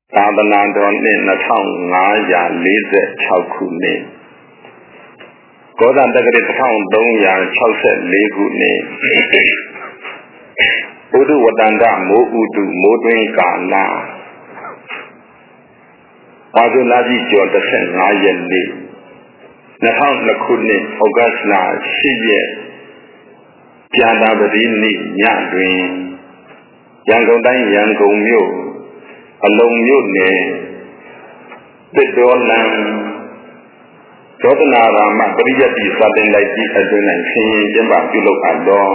သာသနာတော်နှစ်2546ခုနှစ်ကောဇာတက္ကရာ1364ခုနှစ်ဥဒုဝတ္တန္တမိုးဥတုမိုးတွင်းကာလပါဇုလာကြီးကျော်15ရက်နေ့2002ခုနှစ်ဩဂတ်လ10ရက်ကြာတာပတိနေ့ညတွင်ရန်ကုန်တိုင်းရန်ကုန်မြို့အလုံးမြို့နယ်တစ်တော်လန်ဒေါသနာရာမပရိယတ္တိစာသင်တိုက်ကြီးအတွင်း၌ဆင်းရဲကျင်းပပြုလုပ်အပ်သော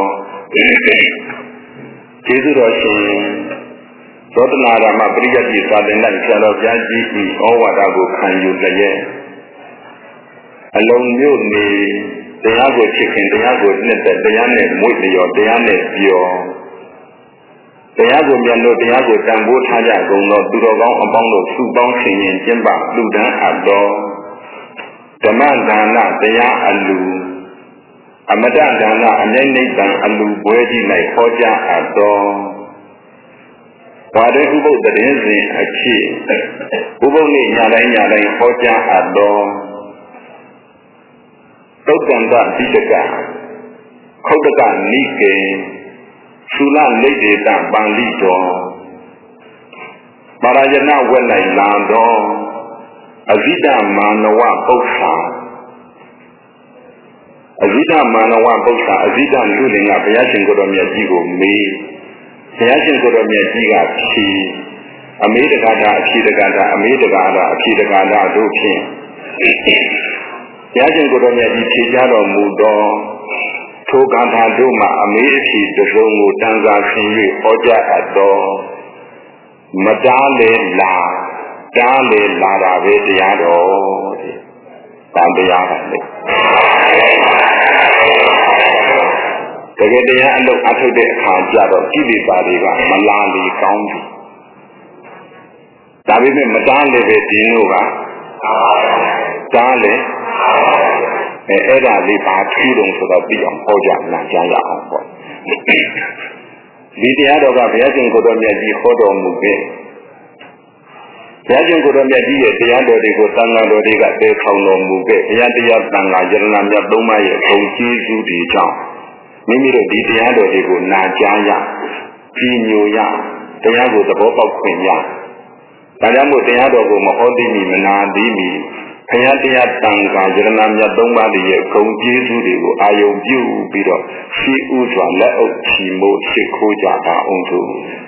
ကျေးဇူးတော်ရှင်ဒေါသနာရာမပရိယတ္တိစာသင်တိုက်ဆရာတော်ဘုရားကြီး၏ဩဝါဒကိုခံယူလျက်အလုံးမြို့နယ်တရားကိုချစ်ခင်တရားကိုနှစ်သက်တရားနဲ့မွေ့လျော်တရားနဲ့ပြောတရားကိုမြတ်လို့တရားကိုတန်ဖိုးထားကြကုန်သောသူတော်ကောင်းအပေါင်းတို့စုပေါင်းဆင်ရင်ကျင့်ပလူဒန်းအပ်သောဓမ္မဒါနတရားအလူအမတဒါနအမြဲနိဗ္ဗာန်အလူပွဲကြီး၌ဟောကြားအပ်သောဝါဒေဥပုသ်တည်းစဉ်အဖြစ်ဥပုသ်နေ့ညတိုင်းဟောကြားအပ်သောသုတ္တန္တပိဋကခုတ်တကနိကေသုလလိတ်ဒေတပန္တိတော်ပါရယနာဝက်လိုက်လာတော်အဇိတမာနဝပု္ပ္ပာအဇိတမာနဝပု္ပ္ပာအဇိတလူလင်ကဘုရားရှင်ကိုယ်တော်မြတ်ကြီးကိုမေးဘုရားရှင်ကိုယ်တော်မြတ်ကြီးကဖြေအမေတကာတာအဖြေတကာတာအမေတကာတာအဖြေတကာတာတို့ဖြင့်ဘုရားရှင်ကိုယ်တော်မြတ်ကြီးဖြေကြားတော်မူသောထိုကံထာတို့မှာအမေအဖြေတစ်စုံကိုတန်စာဆင်၍ဟောကြားအပ်သောမတားလေလာတားလေလာတာပဲတရားတော်တဲ့တရားပါလေတကယ်တရားအလုပ်အထုတ်တဲ့အခါကျတော့ကိလေသာတွေကမလာလေကောင်းပြီဒါပေမဲ့မတားလေပဲဒီတို့ကတားလေအဲ့ဒါလေးဘာထူးတုံဆိုတော့ပြီးအောင်ဟောကြနာကြားရအောင်ပေါ့ဒီတရားတော်ကဘုရားရှင်ကိုယ်တော်မြတ်ကြီးဟောတော်မူခဲ့ဘုရားရှင်ကိုယ်တော်မြတ်ကြီးရဲ့တရားတော်တွေကိုသံဃာတော်တွေကတည်ထောင်တော်မူခဲ့ဘုရားတရားသံဃာယရဏမြတ်သုံးပါးရဲ့ဂုဏ်ကျေးဇူးတွေကြောင့်မိမိတို့ဒီတရားတော်တွေကိုနာကြားရကြီးညိုရတရားကိုသဘောပေါက်ခွင့်ရဒါကြောင့်မို့တရားတော်ကိုမဟောသိမီမနာသိမီဘုရားတရားတန်ခါယရဏမြတ်သုံးပါးရဲ့ဂုဏ်ကျေးဇူးတွေကိုအာယုံပြုပြီးတော့ရှိဥစွာလက်အုပ်ချီမို့ရှိခိုးကြတာအောင်ဆို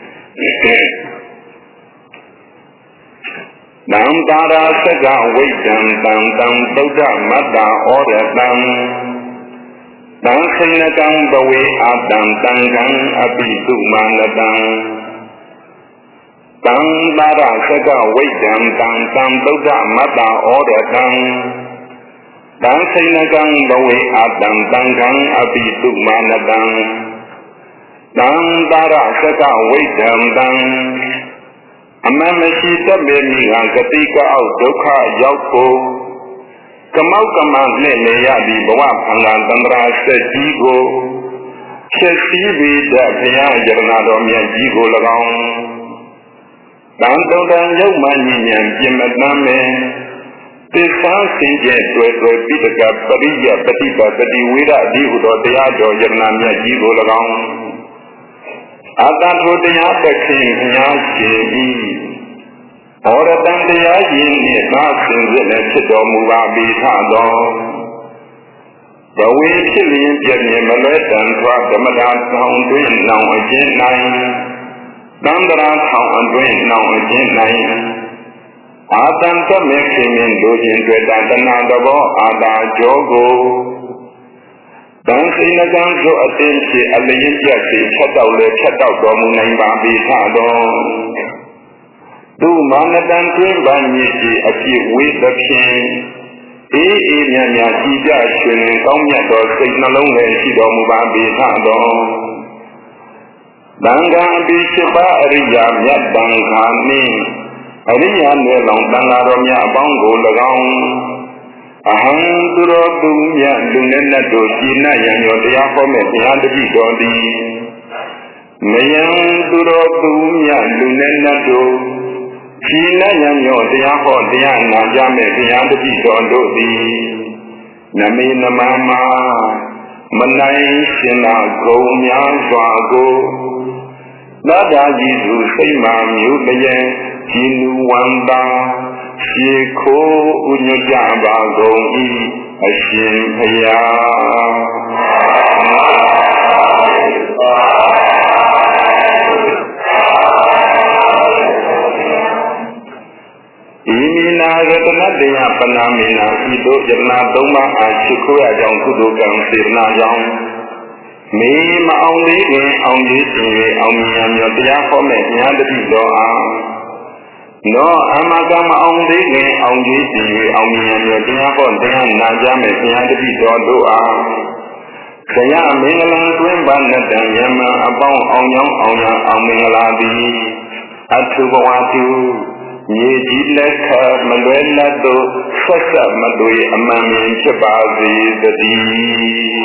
နံတာရာသကဝိတံတံတံသုဒ္ဓမတ္တဩရတံတံခိနကံဘဝေအာတံတံကံအပိစုမာနတံတံတာရသကဝိတံတံတံသုဒ္ဓမတ္တဩရတံတံခိနကံဘဝေအာတံတံကံအပိစုမာနတံတံတာရသကဝိတံတံအမှန်မရှိတတ်ပေမိကဂတိကအောက်ဒုက္ခရောက်ဖို့ကမောက်ကမနဲ့နေရသည့်ဘဝဖန်လာတန္တရာဆက်ကြီးကိုဖြစ်စည်းပြီးတဲ့ဘုရားယရဏတော်မြတ်ကြီးကို၎င်းတန်တုံတန်ရုပ်မှညဉ့်ဉဏ်ပြင်မတမ်းမယ်သစ္စာစင်ကြဲတွေ့ပိဋကပရိယပฏิပတ္တိဝိရဒီဟုသောတရားတော်ယရဏမြတ်ကြီးကို၎င်းအတ္တထိုတရားသခင်ဘုရားရှင်ဤဩရတံတရားရင်းနှင့်သာဆင်စစ်လည်းဖြစ်တော်မူပါပြီထသောဘဝေဖြစ်လျင်ပြည့်မြဲမလွဲတံထွားဓမ္မတာဆောင်တွင်နောင်အခြင်း၌သံတရာဆောင်အတွင်နောင်အခြင်း၌အာတံတမေခင်ရင်တို့ခြင်းတွေ့တာတဏှာသဘောအာတာကြောကိုတန်ခိနကံဆိုအသိဖြစ်အလျင်းပြတ်ဖြစ်ဖြတ်တော့လေဖြတ်တော့တော်မူနိုင်ပါပြီထသောသူမာနတံတွင်ပန်းမြည်ကြီးအဖြစ်ဝေသဖြင့်အေးအေးမြတ်မြတ်ကြည်ကြရှင်ကောင်းမြတ်သောစိတ်နှလုံးလည်းရှိတော်မူပါပြီထသောတန်ခါအပိရှိပါအရိယာမြတ်တန်ခါနှင့်အရိယာနယ်လောင်တန်ဃာတော်များအပေါင်းကို၎င်းအဟံသူတော်သူမြတ်လူနဲ့နတ်တို့ရှင်းနာရံရောတရားဟောမဲ့ဘုရားတပည့်တော်သည်မယံသူတော်သူမြတ်လူနဲ့နတ်တို့ She တရားဟောတရားနာကြမဲ့တရားတတိတော်တို့သည်နမေနမမမနိုင်ရှင်နာဂုံများစွာကိုနာတာကြီးသူစိတ်မှမျိုးတည်းဂျီနူဝန္တာရှေခိုးဥညွတ်ကြပါကုန်၏အရှင်ဘုရားဤမိနာရတနတယပနာမိနာဤတို့ယနာသုံးပါးအားရှိခိုးရကြောင်းကုသိုလ်ကံစေတနာကြောင့်မေမအောင်သေးခင်အောင်ကြီးရှင်၍အောင်မြင်မြော်တရားဟောမဲ့ဉာဏ်တတိတော်အားနောအမကမအောင်သေးခင်အောင်ကြီးရှင်၍အောင်မြင်မြော်တရားဟောတရားနာကြမဲ့ဉာဏ်တတိတော်တို့အားခရမင်္ဂလံတွင်ပါဏတံယမအပေါင်းအောင်ကြောင်းအောင်ရအောင်မင်္ဂလာသည်အထုဘဝတုမြေကြီးလက်ခမလွယ်လက်တို့ဆက်ဆက်မတွေ့အမှန်မြင်ဖြစ်ပါစေတည်း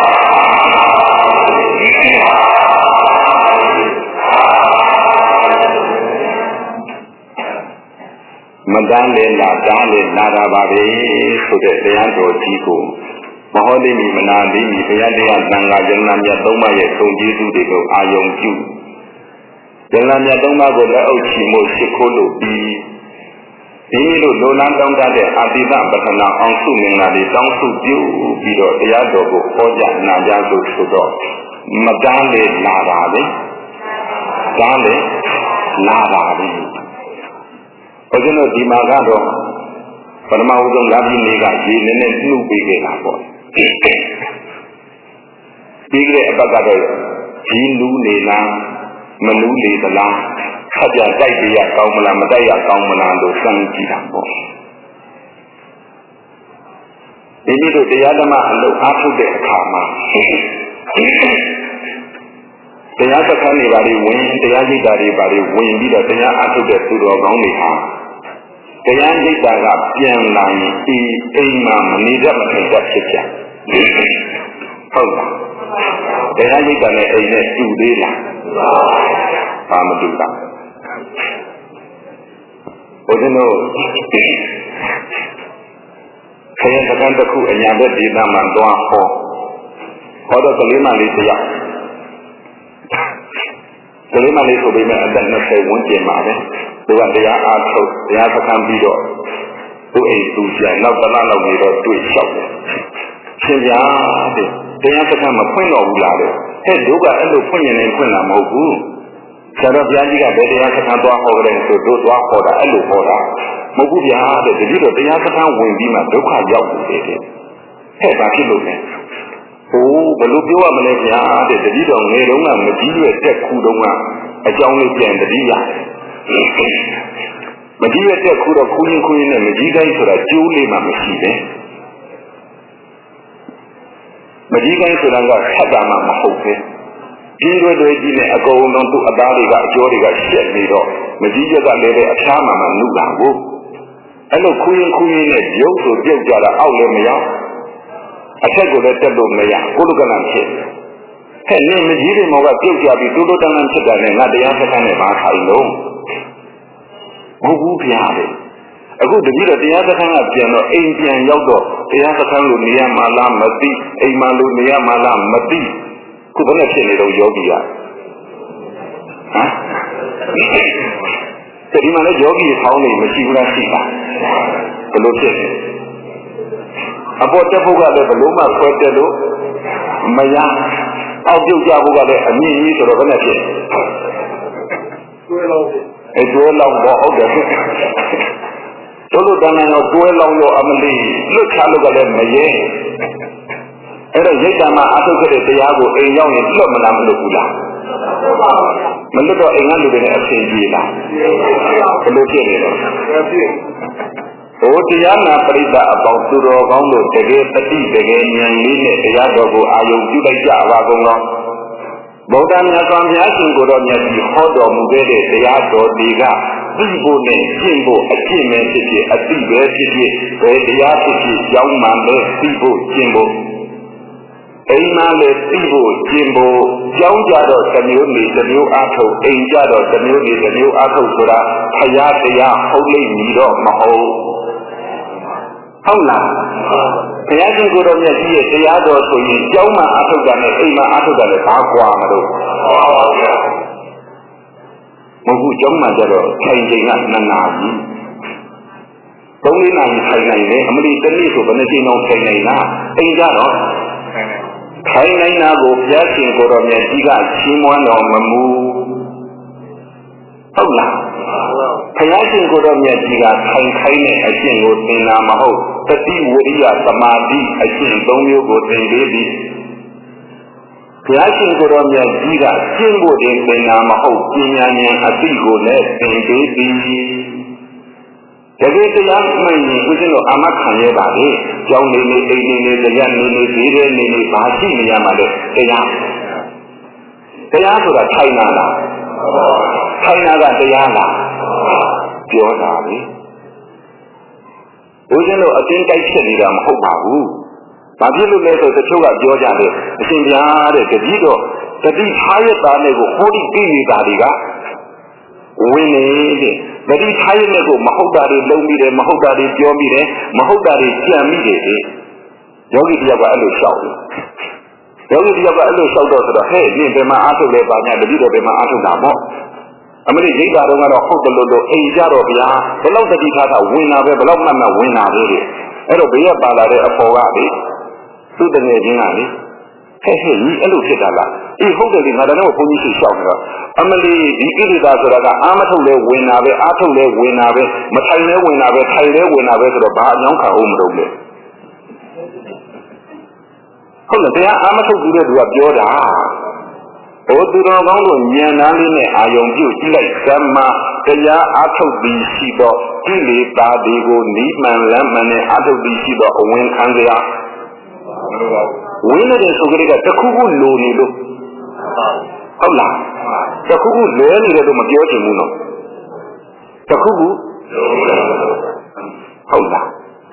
မတန်းလေလာတားလေလာတာပါပဲဆိုတဲ့တရားတော်ကြီးကိုမဟောသိမီမနာသိမီဘုရားတရားသံဃာယန္နာမြတ်သုံးပါးရဲ့သုံးကျေးဇူးတွေကိုအာယုံပြုယန္နာမြတ်သုံးပါးကိုလက်အုပ်ချီမှုရှိခိုးလို့ပြီးဒီလိုလိုလားတောင်းတတဲ့အာတိတပထနာအောင်စုမင်္ဂလာတွေတောင်းစုပြုပြီးတော့တရားတော်ကိုဟောကြားနာကြားလို့ဆိုတော့မတန်းလေလာတာလေဒါလေလာတာလေဘုရားတို့ဒီမှာကတော့ပထမဦးဆုံးလာပြီးနေကရေနည်းနည်းနှုတ်ပေးခဲ့တာပေါ့ပြီးတဲ့အပတ်ကတော့ဒီလူနေလားမလူနေသလားခက်ကြတိုက်ပြရကောင်းမလားမတိုက်ရကောင်းမလားလို့စမ်းကြည့်တာပေါ့ဒီလိုတရားဓမ္မအလုပ်အားထုတ်တဲ့အခါမှာတရားစခန်းတွေပါလေဝင်တရားရိပ်တာတွေပါလေဝင်ပြီးတော့တရားအားထုတ်တဲ့သူတော်ကောင်းတွေဟာတရားရိပ်တာကပြန်လာရင်ဒီအိမ်မှာမနေတတ်မထိုင်တတ်ဖြစ်ကြဟုတ်လားတရားရိပ်တာနဲ့အိမ်နဲ့တူသေးလားဘာမတူတာဘုရားတို့ခရင်စကန်တစ်ခုအညာဘက်ဒေသမှာသွားဟောတော့ကလေးမလေးတရားကလေးမလေးဆိုပေမဲ့အသက်20ဝန်းကျင်ပါပဲသူကတရားအားထုတ်တရားစကန်ပြီးတော့သူ့အိမ်သူကျန်နောက်တစ်လလောက်နေတော့တွေ့လျှောက်တယ်ရှင်ဗျာတဲ့တရားစကန်မဖွင့်တော့ဘူးလားတဲ့ဟဲ့တို့ကအဲ့လိုဖွင့်ရင်လည်းဖွင့်တာမဟုတ်ဘူးဆရာတော်ဘုရားကြီးကဘယ်တရားစခန်းသွားဟောကြတယ်ဆိုတို့သွားဟောတာအဲ့လိုဟောတာမဟုတ်ဘူးဗျာတဲ့ဒီလိုတော့တရားစခန်းဝင်ပြီးမှဒုက္ခရောက်နေတယ်ဟဲ့ဒါဖြစ်လို့လဲဟိုဘယ်လိုပြောရမလဲဗျာတဲ့တတိတော်ငယ်တုန်းကမကြီးရွယ်တက်ခုတုန်းကအကြောင်းလေးပြန်တတိရတယ်မကြီးရွယ်တက်ခုတော့ခူးရင်နဲ့မကြီးတိုင်းဆိုတာကျိုးလေးမှမရှိပဲမကြီးတိုင်းဆိုတာကဆက်တာမှမဟုတ်ပဲဒီတွေကြီးနဲ့အကုန်လုံးသူ့အသားတွေကအကျော်တွေကရှက်နေတော့မကြီးချက်ကလည်းပဲအဖျားမှမနုတာကိုအဲ့လိုခူးရင်နဲ့ရုပ်ဆိုပြုတ်ကြတာအောက်လည်းမရောက်အထက်ကိုလည်းတက်လို့မရကိုလိုကနဖြစ်ဟဲ့နင်မကြီးတွေမောကပြုတ်ကြပြီးတိုးတိုးတန်းတန်းဖြစ်တယ်နဲ့ငါတရားစခန်းနဲ့ဘာထိုင်လို့မဟုတ်ဘူးဗျာလေအခုတတိယတရားစခန်းကပြန်တော့အိမ်ပြန်ရောက်တော့တရားစခန်းလိုနေရမှာလားမသိအိမ်မှာလိုနေရမှာလားမသိခုဘယ်နဲ့ဖြစ်နေတော့ယောဂီကဟမ်ဒီမှာလည်းယောဂီဆောင်းနေမရှိဘူးလားရှိတာဘယ်လိုဖြစ်လဲအပေါ်တက်ဖို့ကလည်းဘယ်လိုမှဆွဲတက်လို့မရအောက်ပြုတ်ကြဖို့ကလည်းအမြင့်ကြီးဆိုတော့ဘယ်နဲ့ဖြစ်တွဲလောက်တွဲလောက်တော့ဟုတ်တယ်တို့လိုတန်းတော့တွဲလောက်ရောအမလီလွတ်ချလို့ကလည်းမရဲအဲ့တော့ရိတ်တံမှာအထုတ်ခဲ့တဲ့တရားကိုအိမ်ရောက်ရင်လွတ်မလားမလွတ်ဘူးလားမလွတ်တော့အိမ်ကလူတွေနဲ့အဆင်ပြေလားဘယ်လိုဖြစ်နေလဲဟိုတရားနာပရိသတ်အပေါင်းသူတော်ကောင်းတို့တကယ်တတိတကယ်ဉာဏ်လေးနဲ့တရားတော်ကိုအာယုံပြုလိုက်ကြပါကုန်သောဗုဒ္ဓမြတ်စွာဘုရားရှင်ကိုယ်တော်မြတ်ကြီးဟောတော်မူခဲ့တဲ့တရားတော်တွေကသိဖို့နဲ့ကျင့်ဖို့အကျင့်ပဲဖြစ်ဖြစ်အသိပဲဖြစ်ဖြစ်ဘယ်တရားဖြစ်ဖြစ်ကြောင်းမှလည်းသိဖို့ကျင့်ဖို့အိမ်မှာလည်းပြီးဖို့ကျင်ဖို့ကြောင်းကြတော့တစ်မျိုးနေတစ်မျိုးအားထုတ်အိမ်ကြတော့တစ်မျိုးနေတစ်မျိုးအားထုတ်ဆိုတာဖရာတရားဟုတ်လိမ့်မည်တော့မဟုတ်ဟုတ်လားဘုရားရှင်ကိုယ်တော်မြတ်ကြီးရဲ့တရားတော်ဆိုရင်ကြောင်းမှာအားထုတ်တာနဲ့အိမ်မှာအားထုတ်တာလည်းဘာကွာမလို့မဟုတ်ကြောင်းမှာကြတော့ထိုင်ချိန်က2 နာရီ3 နာရီထိုင်နိုင်တယ်အမလီတစ်နေ့ဆိုဘယ်နှချိန်တော့ထိုင်နိုင်လားအိမ်ကြတော့ထိုင်နိုင်တာကိုဘုရားရှင်ကိုယ်တော်မြတ်ကြီးကချီးမွမ်းတော်မမူဟုတ်လားဘုရားရှင်ကိုယ်တော်မြတ်ကြီးကထိုင်ခိုင်းတဲ့အကျင့်ကိုသင်တာမဟုတ်တတိဝိရိယသမာဓိအကျင့်3 မျိုးကိုသင်ပေးသည်ဘုရားရှင်ကိုယ်တော်မြတ်ကြီးကကျင့်ဖို့တင်သင်တာမဟုတ်ပညာဉာဏ်အသိကိုလည်းသင်ပေးသည်တကယ်တရားမှန်ရင်ဦးဇင်းတို့အာမခံရပါလေကြောင်းနေနေအိမ်နေနေတရားနေနေဒီတဲ့နေနေဘာရှိနေရမှာလဲတရားဆိုတာထိုင်နာလားထိုင်နာကတရားလားပြောတာလေဦးဇင်းတို့အတင်းတိုက်ဖြစ်နေတာမဟုတ်ပါဘူးဘာဖြစ်လို့လဲဆိုတချို့ကပြောကြတယ်အရှင်ဗျာတဲ့တတိတော့တတိထားရတာနဲ့ကိုဟောဒီပြနေတာတွေကဝင်နေတဲ့တတိထားရတဲ့ကိုမဟုတ်တာတွေလုံးပြီးတယ်မဟုတ်တာတွေပြောပြီးတယ်မဟုတ်တာတွေကြံပြီးတယ်လေယောဂီတယောက်ကအဲ့လိုလျှောက်တယ်ယောဂီတယောက်ကအဲ့လိုလျှောက်တော့ဆိုတော့ဟဲ့နင်ဘယ်မှာအားထုတ်လဲပါညာတတိတော့ဘယ်မှာအားထုတ်တာပေါ့အမလေးရိတ်တာတော့ကတော့ဟုတ်တယ်လို့အိမ်ကြတော့ဗျာဘယ်လောက်တတိထားတာဝင်တာပဲဘယ်လောက်မှတ်မှဝင်တာလေအဲ့တော့ဘေးကပါလာတဲ့အဖော်ကလေသူ့တငယ်ချင်းကလေဟဲ့ညီအဲ့လိုဖြစ်တာလားအေးဟုတ်တယ်လေငါလည်းဘုန်းကြီးရှိလျှောက်နေတော့အမလီဒီကိလေသာဆိုတာကအာမထုတ်လဲဝင်တာပဲအာထုတ်လဲဝင်တာပဲမထိုင်လဲဝင်တာပဲထိုင်လဲဝင်တာပဲဆိုတော့ဘာအကြောင်းခံအောင်မလုပ်လဲဟုတ်လားတရားအာမထုတ်ပြီးတဲ့သူကပြောတာဟိုသူတော်ကောင်းတို့ဉာဏ်သားလေးနဲ့အာယုံပြုကြည့်လိုက်ဓမ္မတရားအာထုတ်ပြီးရှိတော့ကိလေသာတွေကိုနိမှန်လမ်းမှန်နဲ့အာထုတ်ပြီးရှိတော့အဝင်ခံကြရဝိနည်းတဲ့ဆိုကြတဲ့တခုခုလိုနေလို့ဟုတ်လားတခုခုလွဲနေတယ်လို့မပြောချင်ဘူးနော်တခုခုဟုတ်လား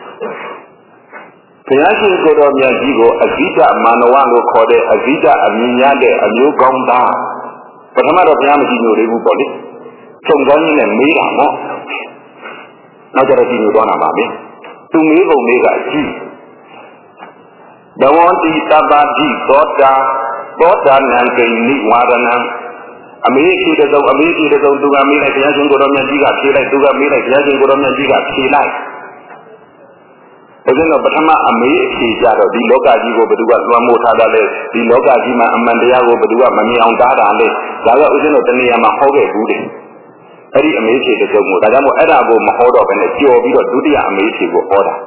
ဘုရားရှင်ကိုယ်တော်မြတ်ကြီးကိုအဇိတမာနဝလို့ခေါ်တဲ့အဇိတအမြင်ရတဲ့အမျိုးကောင်းသားပထမတော့ဘုရားမကြည့်ညိုသေးဘူးပေါ့လေခြုံကောင်းကြီးနဲ့မေးတာနော်နောက်ကြတော့ကြည့်ညိုသွားတာပါပဲသူမေးပုံလေးကကြည့်ဘဝတိတပ္ပတိသောတာနံကိနိဝါဒနံအမေရှိတဲ့ဆုံးသူကမေးလိုက်ဘုရားရှင်ကိုယ်တော်မြတ်ကြီးကဖြေလိုက်သူကမေးလိုက်ဘုရားရှင်ကိုယ်တော်မြတ်ကြီးကဖြေလိုက်ဒါကြောင့်ပထမအမေအဖြေကြတော့ဒီလောကကြီးကိုဘယ်သူကလွှမ်းမိုးထားတာလဲဒီလောကကြီးမှာအမှန်တရားကိုဘယ်သူကမမြင်အောင်တားတာလဲဒါကဥစဉ်တော့တဏှာမှာဟောခဲ့ဘူးတယ်အဲ့ဒီအမေဖြေတဲ့ဆုံးကိုဒါကြောင့်မို့အဲ့ဒါကိုမဟောတော့ဘဲနဲ့ကြော်ပြီးတော့ဒုတိယအမေဖြေကိုဟောတာ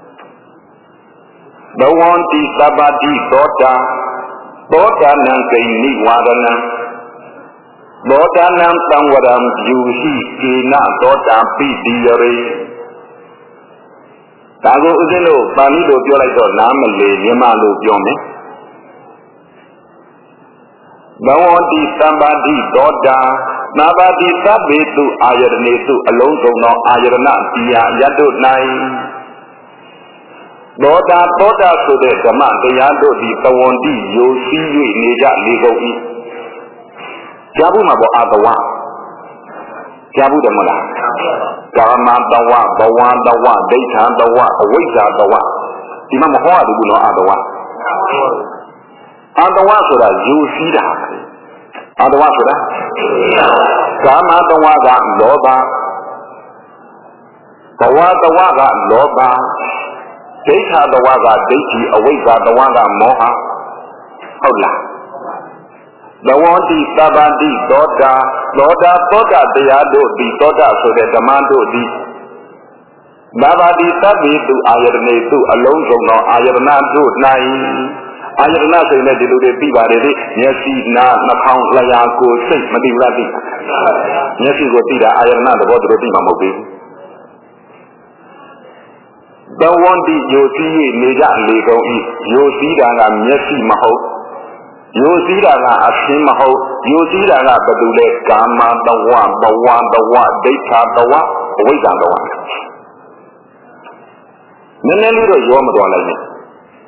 ဘဝတိသဗ္ဗတိသောတာနံကိနိဝါဒနံသောတာနံသံဝရံယူရှိကေနသောတာပိတိယရေဒါကိုဥစဉ်လို့ပါဠိလိုပြောလိုက်တော့နားမလည်မြန်မာလိုပြောမယ်ဘဝတိသဗ္ဗတိသောတာနာဘတိသဗ္ဗေတုအာယတနေတုအလုံးစုံသောအာယတနာတရားယတ္တု၌သောတာဆိုတဲ့ဓမ္မတရားတို့သည်တဝန္တိယိုစီး၍နေကြလေကုန်၏ကြားဘူးမှာပေါ့အာတဝကြားဘူးတယ်မလားကာမတဝဘဝတဝဒိဋ္ဌံတဝအဝိဇ္ဇာတဝဒီမှာမဟောရဘူးနော်အာတဝဆိုတာယိုစီးတာအာတဝဆိုတာကာမတဝကလောဘဘဝတဝကလောဘဒိဋ္ဌာတဝကဒိဋ္ဌိအဝိဇ္ဇာတဝကမောဟဟုတ်လားဘဝတိသဗ္ဗတိသောတာတရားတို့သည်သောတာဆိုတဲ့ဓမ္မတို့သည်နာဘတိသဗ္ဗေတုအာယတနေတုအလုံးစုံသောအာယတနာတို့၌အာယတနာဆိုရင်ဒီလိုတွေပြီးပါတယ်လေမျက်စိနားနှာခေါင်းလျှာကိုယ်စိတ်မသိဘူးလားသိမျက်စိကိုသိတာအာယတနာသဘောတို့သိမှာမဟုတ်ဘူးဘဝတိယိုစီး၍နေကြလေကုန်၏ယိုစီးတာကမျက်စိမဟုတ်ယိုစီးတာကအရှင်းမဟုတ်ယိုစီးတာကဘယ်သူလဲကာမတဝဘဝတဝဒိဋ္ဌာတဝအဝိဇ္ဇာတဝနည်းနည်းလေးတော့ရောမတော်လိုက်နဲ့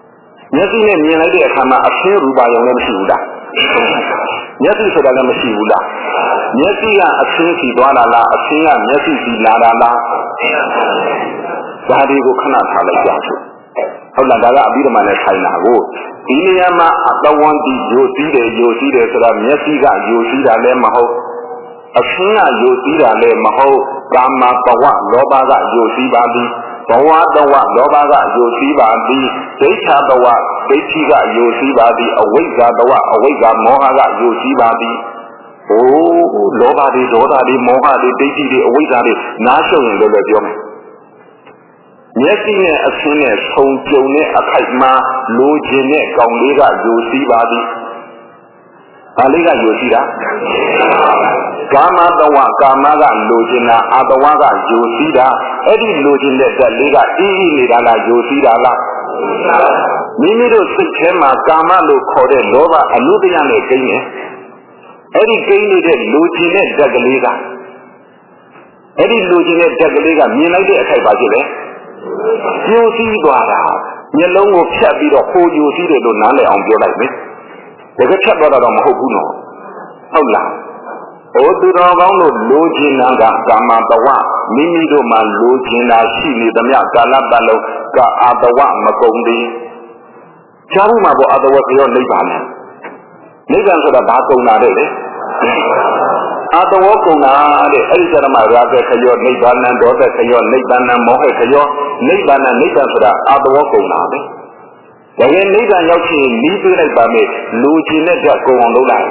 မျက်စိနဲ့မြင်လိုက်တဲ့အခါမှာအရှင်းရူပါယုံလည်းမရှိဘူးလားမျက်စိဆိုတာလည်းမရှိဘူးလားမျက်စိကအရှင်းစီသွားတာလားအရှင်းကမျက်စိစီလာတာလားဒါတွေကိုခဏထားလိုက်ကြစို့ဟုတ်လားဒါကအပြီးဓမ္မနဲ့ဆိုင်တာကိုဒီနေရာမှာအတဝန္တိယိုစီးတယ်ဆိုတာမျက်စိကယိုစီးတာလည်းမဟုတ်အရှင်းကယိုစီးတာလည်းမဟုတ်ကာမတဝလောဘကယိုစီးပါသည်ဘဝတဝလောဘကယိုစီးပါသည်ဒိဋ္ဌတဝဒိဋ္ဌိကယိုစီးပါသည်အဝိဇ္ဇာတဝအဝိဇ္ဇာမောဟကယိုစီးပါသည်โอ้လောဘတွေဒေါသတွေမောဟတွေဒိဋ္ဌိတွေအဝိဇ္ဇာတွေနားရှုံရင်လည်းပြောမယ်မျက်စိနဲ့အဆင်းနဲ့ဆုံကြုံတဲ့အခိုက်မှာလိုချင်တဲ့ကောင်လေးကယိုစီးပါသည်ဘာလေးကယိုစီးတာကာမတဝကာမကလိုချင်တာအတဝကယိုစီးတာအဲ့ဒီလိုချင်တဲ့ဓာတ်လေးကအေးအေးနေတာလားယိုစီးတာလားမိမိတို့စိတ်ထဲမှာကာမလို့ခေါ်တဲ့လောဘအနုတ္တယနဲ့ကိန်းနေအဲ့ဒီကိန်းနေတဲ့လိုချင်တဲ့ဓာတ်ကလေးကအဲ့ဒီလိုချင်တဲ့ဓာတ်ကလေးကမြင်လိုက်တဲ့အခိုက်ပါဖြစ်လေယိုစီးသွားတာမျက်လုံးကိုဖြတ်ပြီးတော့ဟိုယိုစီးတယ်လို့နားလည်အောင်ပြောလိုက်မယ်တကယ်ဖြတ်သွားတာတော့မဟုတ်ဘူးနော်ဟုတ်လားဩသူတော်ကောင်းတို့လိုချင်တာကကာမတဝမိမိတို့မှာလိုချင်တာရှိနေသမျှကာလပတ်လုံးကအတဝမကုန်သေးရှားဘူးမှာပေါ့အတဝပြောနိဗ္ဗာန်နိဗ္ဗာန်ဆိုတာဘာကုန်တာတဲ့လေအတဝကုန်တာတဲ့အဲ့ဒီကျတော့မှရာဇခယောနိဗ္ဗာန်ဒေါသခယောနိဗ္ဗာန်မောဟခယောနိဗ္ဗာန်ဆိုတာအတဝကုန်တာပဲတကယ်နိဗ္ဗာန်ရောက်ချင်နီးပေးလိုက်ပါမယ်လူချင်တဲ့ဓာတ်ကုန်အောင်လုပ်လိုက်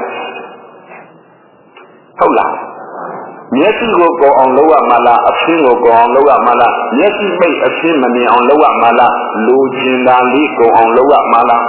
ဟုတ်လားမျက်စိကိုကုန်အောင်လုပ်ရမှာလားအရှင်းကိုကုန်အောင်လုပ်ရမှာလားမျက်စိမိတ်အရှင်းမမြင်အောင်လုပ်ရမှာလားလူချင်တာလေးကုန်အောင်လုပ်ရမှာလား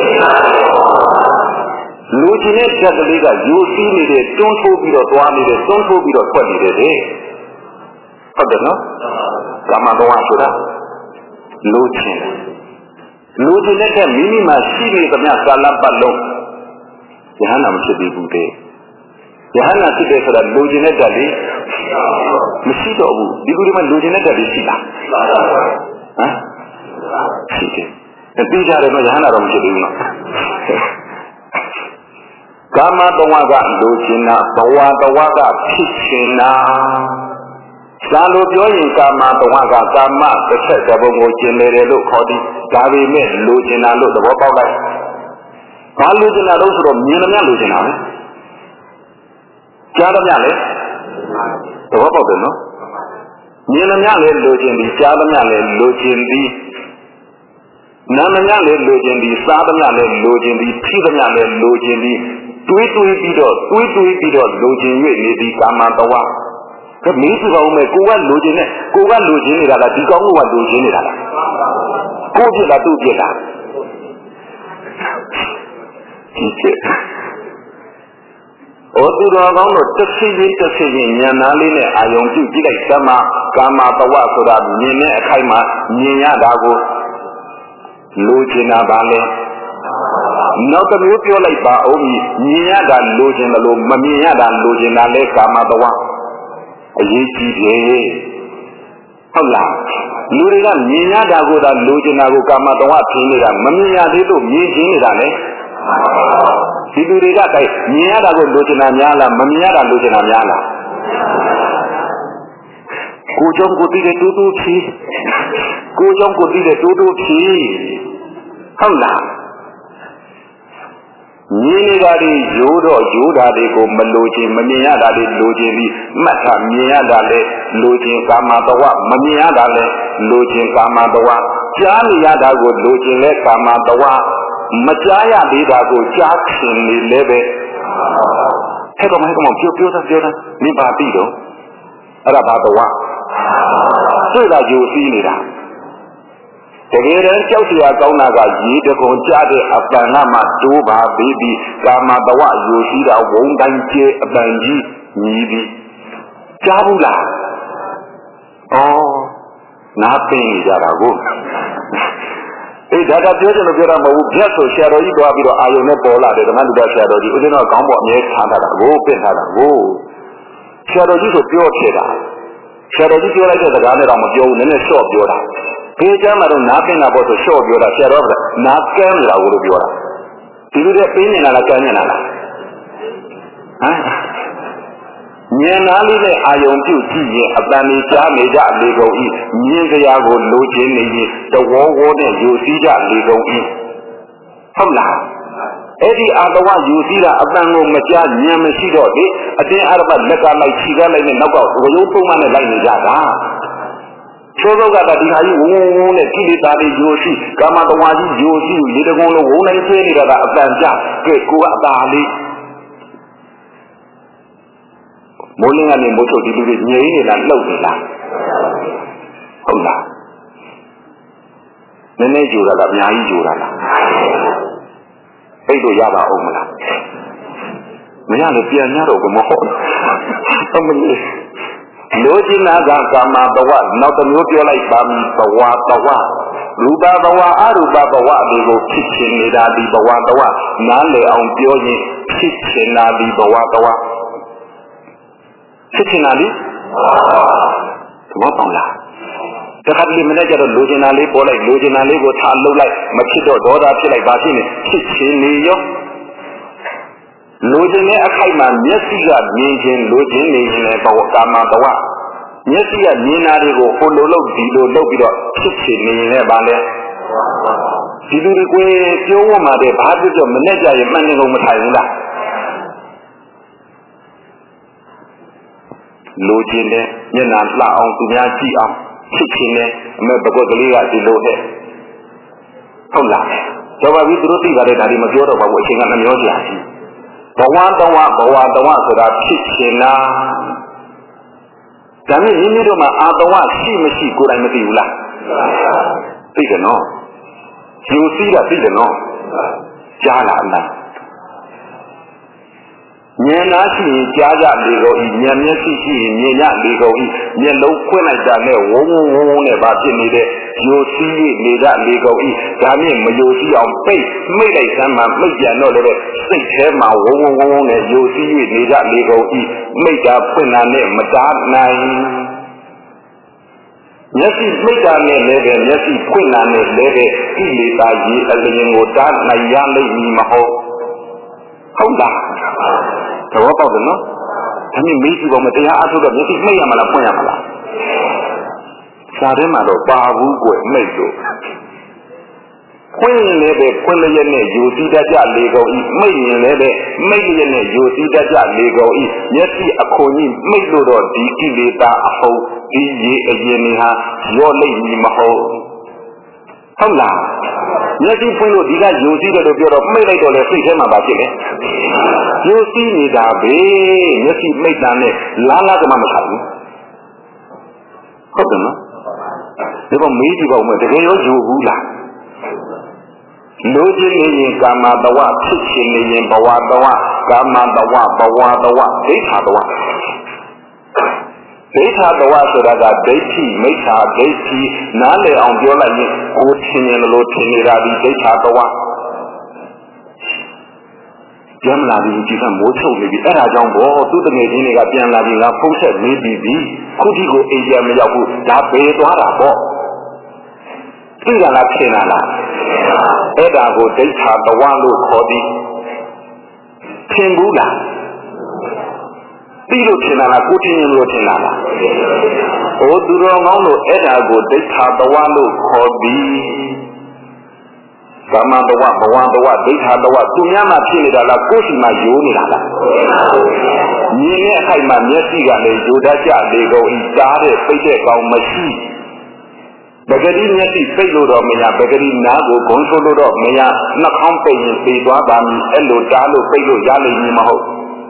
လူချင်တဲ့ဓာတ်ကလေးကယူစီးနေတဲ့တွန်းထိုးပြီးတော့သွားနေတဲ့တွန်းထိုးပြီးတော့ထွက်နေတယ်လေဟုတ်တယ်နော်ကာမတော်ဆိုတာလူချင်တဲ့မိမိမှာရှိနေသမျှကာလပတ်လုံးယဟန္တာမဖြစ်သေးဘူးတဲ့ယဟန္တာဖြစ်တယ်ဆိုတာလူကျင်တဲ့ဓာတ်လေးမရှိတော့ဘူးဒီကုဒီမှာလူကျင်တဲ့ဓာတ်လေးရှိလားဟမ်ရှိတယ်ပြီးကြတယ်တော့ယဟန္တာတော့မဖြစ်သေးဘူးနော်ကာမတဝကလူကျင်တာဘဝတဝကဖြစ်ချင်တာသာလို့ပြောရင်ကာမတဝကကာမတစ်ချက်တစ်ပုံကိုကျင်နေတယ်လို့ခေါ်သည်ဒါပေမဲ့လူကျင်တာလို့သဘောပေါက်လိုက်ဘာလူကျင်တာလို့ဆိုတော့မြင်သမျှလူကျင်တာပဲကြားသမျှလေသဘောပေါက်တယ်နော်မြင်သမျှလေလူကျင်သည်ကြားသမျှလေလူကျင်သည်နားသမျှလေလူကျင်သည်စားသမျှလေလူကျင်သည်ထိသမျှလေလူကျင်သည်တွေးပြီးတော့လူကျင်၍နေသည်ကာမတဝကမင်းသူကောင်းမဲ့ကိုကလူကျင်နေတာလားဒီကောင်းကလူကျင်နေတာလားကိုပြစ်လားသူ့ပြစ်လားဒီချက်ဩသူတော်ကောင်းတို့တစ်စိရင်ဉာဏ်သားလေးနဲ့အာယုံပြုကြည့်လိုက်သမှာကာမတဝဆိုတာမြင်တဲ့အခိုက်မှာမြင်ရတာကိုလိုချင်တာပါလေနောက်တစ်မျိုးပြောလိုက်ပါဦးမြင်ရတာလိုချင်တယ်လို့မမြင်ရတာလိုချင်တာလဲကာမတဝအရေးကြီးတယ်ဟုတ်လားလူတွေကမြင်ရတာကိုသာလိုချင်တာကိုကာမတဝထင်နေတာမမြင်ရသေးလို့မြင်ချင်းနေတာလေဒီလူတွေကတိုက်မြင်ရတာကိုလိုချင်တာများလားမမြင်ရတာလိုချင်တာများလားကိုကြောင့်ကိုသိတဲ့တူတူဖြီးဟုတ်လားမြင်နေတာတွေရိုးတာတွေကိုမလိုချင်မမြင်ရတာတွေလိုချင်ပြီးမှတ်ထားမြင်ရတာလေလိုချင်ကာမတဝမမြင်ရတာလေလိုချင်ကာမတဝကြားနေရတာကိုလိုချင်လဲကာမတဝမကြားရသေးတာကိုကြားချင်နေလဲပဲဟဲ့ကောင်ပြောတာမိပါပြီတော့အဲ့ဒါဘာတဝတွေ့တာယူစီးနေတာတကယ်တမ်းကြောက်စရာကောင်းတာကရေတကုံကြတဲ့အပန်ကမှတိုးပါပြီးပြီးကာမတဝယူစီးတာဝုန်းတိုင်းကျဲအပန်ကြီးညီးပြီးကြားဘူးလားဩနားပင်ကြတာကိုအေးဒါကပြောချင်လို့ပြောတာမဟုတ်ဘူးပြတ်ဆိုဆရာတော်ကြီးတွားပြီးတော့အာယုံနဲ့ပေါ်လာတယ်ဓမ္မလူတော်ဆရာတော်ကြီးဦးဇင်းတော်ကောင်းပေါ်အမြဲထားတာကိုပြင့်ထားတာကိုဆရာတော်ကြီးဆိုပြောဖြစ်တာဆရာတော်ကြီးပြောလိုက်တဲ့စကားနဲ့တော့မပြောဘူးနည်းနည်းလျှော့ပြောတာဖေးချမ်းမှာတော့နားပင်တာပေါ့ဆိုလျှော့ပြောတာဆရာတော်ကနားကမ်းလာလို့ပြောတာဒီလိုတဲ့ပေးနေတာလားကမ်းနေတာလားဟမ်ဉာဏ်သားလေးနဲ့အာယုံပြုကြည့်ရင်အတန်ကြီးကြားနေကြလေကုန်ဤမြင်ကြရာကိုလိုချင်နေရင်တဝေါဝေါနဲ့ယူစည်းကြလေကုန်ဤဟုတ်လားအဲ့ဒီအာတဝယူစည်းတာအတန်ကိုမကြားဉာဏ်မရှိတော့လေအတင်းအရပတ်လက်ကလိုက်ခြိကလိုက်နဲ့နောက်ကဝရုံးပုံမှန်နဲ့လိုက်နေကြတာချိုးတော့ကဒီဟာကြီးဝုန်းဝုန်းနဲ့ကိလေသာတွေယူစည်းကာမတဝါကြီးယူစည်းရေတကုံလုံးဝုန်းနိုင်ဆွေးနေတာကအတန်ကြကဲကိုကအသာလေးမိုးလင်းကနေမိုးချုပ်ဒီလူတွေငြိမ်းနေတာလှုပ်နေလားဟုတ်လားနည်းနည်းကြိုတာလားအများကြီးကြိုတာလားအဲ့တို့ရပါအောင်မလားမရလို့ပြန်ရတော့ဘမဟုတ်အမလေးလိုချင်တာကကာမဘဝနောက်တစ်မျိုးပြောလိုက်ပါပြီဘဝဘဝရူပဘဝအရူပဘဝတွေကိုဖြစ်ချင်နေတာဒီဘဝဘဝနားလည်အောင်ပြောရင်ဖြစ်ချင်တာဒီဘဝဘဝဖြစ်ချင်တာလေသဘောပေါက်လားတခါတလေမနေ့ကျတော့လိုချင်တာလေးပေါ်လိုက်လိုချင်တာလေးကိုထားလှုပ်လိုက်မဖြစ်တော့ဒေါသဖြစ်လိုက်ပါဖြစ်နေဖြစ်ချင်နေရောလိုချင်တဲ့အခိုက်မှာမျက်စိကမြင်ခြင်းလိုချင်နေရင်လည်းဘဝကာမဘဝမျက်စိကမြင်တာတွေကိုဟိုလိုလုပ်ဒီလိုလုပ်ပြီးတော့ဖြစ်ချင်နေရင်လည်းပါလေဒီလူတွေကိုပြောဝမှတဲ့ဘာဖြစ်တော့မနေ့ကျရင်မှန်နေကုန်မထိုင်ဘူးလားလိုချင်တယ်မျက်နှာလှအောင်သူများကြည့်အောင်ဖြစ်ချင်တယ်အမေပကုတ်ကလေးကဒီလိုတဲ့ဟုတ်လားတော့ပါပြီသူတို့သိပါတယ်ဒါဒီမပြောတော့ပါဘူးအချိန်ကနှမျောကြရှိဘဝတဝဆိုတာဖြစ်ချင်လားဒါနဲ့မိမိတို့မှာအာတဝရှိမရှိကိုယ်တိုင်မသိဘူးလားသိတယ်နော်ယူစည်းတာသိတယ်နော်ကြားလားလားဉာဏ်သားရှိရင်ကြားကြလေကုန်ဤဉာဏ်မျက်စိရှိရင်မြင်ကြလေကုန်ဤမျက်လုံးဖွင့်လိုက်တာနဲ့ဝုန်းဝုန်းနဲ့ဘာဖြစ်နေတဲ့ယိုစီးနေကြလေကုန်ဤဒါနဲ့မယိုစီးအောင်ပိတ်မိတ်လိုက်စမ်းမှမိတ်ပြန်တော့လည်းစိတ်ထဲမှာဝုန်းဝုန်းနဲ့ယိုစီးနေကြလေကုန်ဤမိတ်တာဖွင့်တာနဲ့မတားနိုင်မျက်စိမိတ်တာနဲ့လည်းပဲမျက်စိဖွင့်တာနဲ့လည်းပဲကိလေသာကြီးအလျင်ကိုတားနိုင်ရလိမ့်မည်မဟုတ်ဟုတ်လားသဘောပေါက်တယ်နော်ဒါမျိုးမေးကြည့်ပါဦးတရားအထုတ်တော့မျက်စိမှိတ်ရမလားဖွင့်ရမလားစာထဲမှာတော့ပါဘူးကွယ်မိတ်တို့ဖွင့်ရင်လည်းပဲဖွင့်လျက်နဲ့ယူစည်းတတ်ကြလေကုန်ဤမိတ်ရင်လည်းပဲမိတ်လျက်နဲ့ယူစည်းတတ်ကြလေကုန်ဤမျက်စိအခွန်ကြီးမိတ်လို့တော့ဒီကိလေသာအဟုတ်ဒီရေအရင်နေဟာရော့လိမ့်မည်မဟုတ်ဟုတ်လားမျက်စိဖွင့်လို့ဒီကယူစည်းတယ်လို့ပြောတော့မိတ်လိုက်တော့လေစိတ်ထဲမှာပါဖြစ်တယ်ယူစည်းနေတာပဲမျက်စိမိတ်တာနဲ့လားလားကမှမဆိုင်ဘူးဟုတ်တယ်နော်ဒီတော့မေးကြည့်ပါဦးမယ်တကယ်ရောယူဘူးလားလိုချင်နေရင်ကာမတဝဖြစ်ချင်နေရင်ဘဝတဝကာမတဝဘဝတဝဒိဋ္ဌတဝဒိဋ္ဌတဝဆိုတာကဒိဋ္ဌိမိစ္ဆာဒိဋ္ဌိနားလည်အောင်ပြောလိုက်ရင်ကိုထင်ရင်လို့ထင်နေတာဒီဒိဋ္ဌတဝပြန်လာပြီးဒီကမိုးချုပ်နေပြီအဲ့ဒါကြောင့်ဘောသူတငယ်ချင်းတွေကပြန်လာပြီးငါဖုံးဆက်မေးပြီးပြီခုထိကိုအိမ်ပြန်မရောက်ဘူးဒါပေသွားတာပေါ့သိကြလားထင်လားအဲ့ဒါကိုဒိဋ္ဌတဝလို့ခေါ်သည်ထင်ဘူးလားပြီးလို့ထင်တာလားကိုထင်ရင်လို့ထင်တာလားဟိုသူတော်ကောင်းတို့အဲ့ဒါကိုဒိဋ္ဌတဝလို့ခေါ်သည်ကာမတဝဘဝတဝဒိဋ္ဌတဝသူများမှဖြစ်နေတာလားကိုယ်စီမှယိုးနေတာလားမြင်တဲ့အခိုက်မှာမျက်စိကလည်းယိုတတ်ကြလေကုန်ဤကြားတဲ့ပိတ်တဲ့ကောင်မရှိပဂတိမျက်စိပိတ်လို့တော့မရပဂတိနားကိုဂုံဆိုးလို့တော့မရနှာခေါင်းပိတ်ရင်ပြေးသွားပါမည်အဲ့လိုတားလို့ပိတ်လို့ရလိမ့်မည်မဟုတ်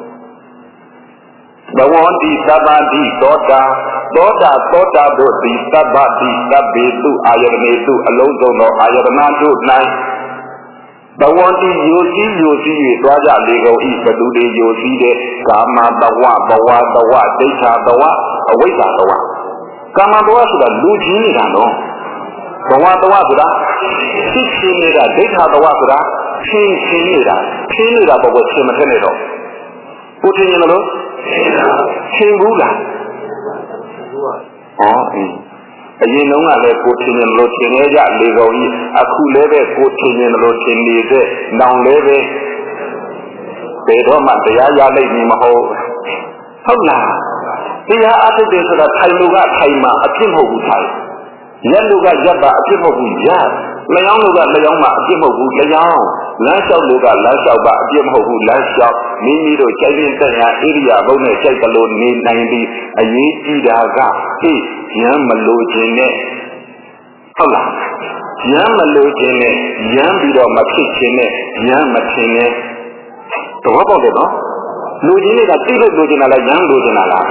ဘဝတိသဗ္ဗတိသောတာတို့သည်သဗ္ဗတိသဗ္ဗေတုအာယတနေတုအလုံးစုံသောအာယတနာတို့၌ဘဝတိယိုစီး၍သွားကြလေကုန်ဤဘသူတွေယိုစီးတဲ့ကာမတဝဘဝတဝဒိဋ္ဌတဝအဝိဇ္ဇာတဝကာမတဝဆိုတာလူချင်းနေတာနော်ဘဝတဝဆိုတာဖြစ်ချင်းနေတာဒိဋ္ဌတဝဆိုတာချင်းနေတာဘဝချင်းမထက်နဲ့တော့ကိုထင်ရင်လို့ချင်းဘူးလားဟောအရင်တုန်းကလည်းကိုထင်ရင်လို့ထင်နေကြလေကောင်ကြီးအခုလည်းပဲကိုထင်ရင်လို့ထင်နေတဲ့နောင်လည်းပဲဘယ်တော့မှတရားရလိမ့်မည်မဟုတ်ဟုတ်လားတရားအထုတ်တယ်ဆိုတာထိုင်လူကထိုင်မှာအဖြစ်မဟုတ်ဘူးထိုင်ရက်လူကရက်ပါအဖြစ်မဟုတ်ဘူးရက်လျောင်းလူကလျောင်းမှာအဖြစ်မဟုတ်ဘူးလျောင်းလမ်းလျှောက်လူကလမ်းလျှောက်ပါအဖြစ်မဟုတ်ဘူးလမ်းလျှောက်မိမိတို့ကြိုက်ရင်တက်ရာဣရိယာပုနဲ့ကြိုက်တယ်လို့နေနိုင်ပြီးအရေးကြီးတာကဟေ့ရမ်းမလို့ခြင်းနဲ့ဟုတ်လားရမ်းမလို့ခြင်းနဲ့ရမ်းပြီးတော့မဖြစ်ခြင်းနဲ့ရမ်းမထင်နဲ့တော့ပေါ့တယ်နော်လူကြီးတွေကတိလို့လိုချင်တာလားရမ်းလိုချင်တာလား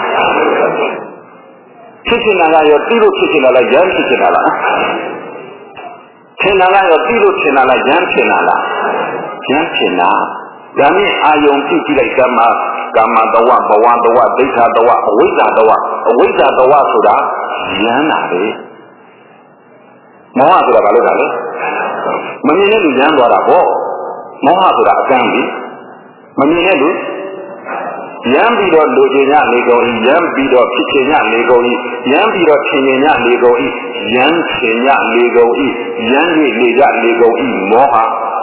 ဖြစ်ချင်တာကရောတိလို့ဖြစ်ချင်တာလားရမ်းဖြစ်ချင်တာလားထင်တာကရောတိလို့ထင်တာလားရမ်းထင်တာလားရမ်းထင်တာဒါနဲ့အာယုံပြုကြည့်လိုက်သမှာကာမတဝဘဝတဝဒိဋ္ဌတဝအဝိဇ္ဇာတဝဆိုတာရမ်းတာပဲမောဟဆိုတာဘာလို့လဲမမြင်တဲ့လူရမ်းသွားတာပေါ့မောဟဆိုတာအကန့်ပြီမမြင်တဲ့လူရမ်းပြီးတော့လူကျင်ညလေကုန်ဤရမ်းပြီးတော့ဖြစ်ချင်ညလေကုန်ဤရမ်းပြီးတော့ထင်ညလေကုန်ဤရမ်းချင်ညလေကုန်ဤရမ်း၍လေကြလေကုန်ဤမောဟ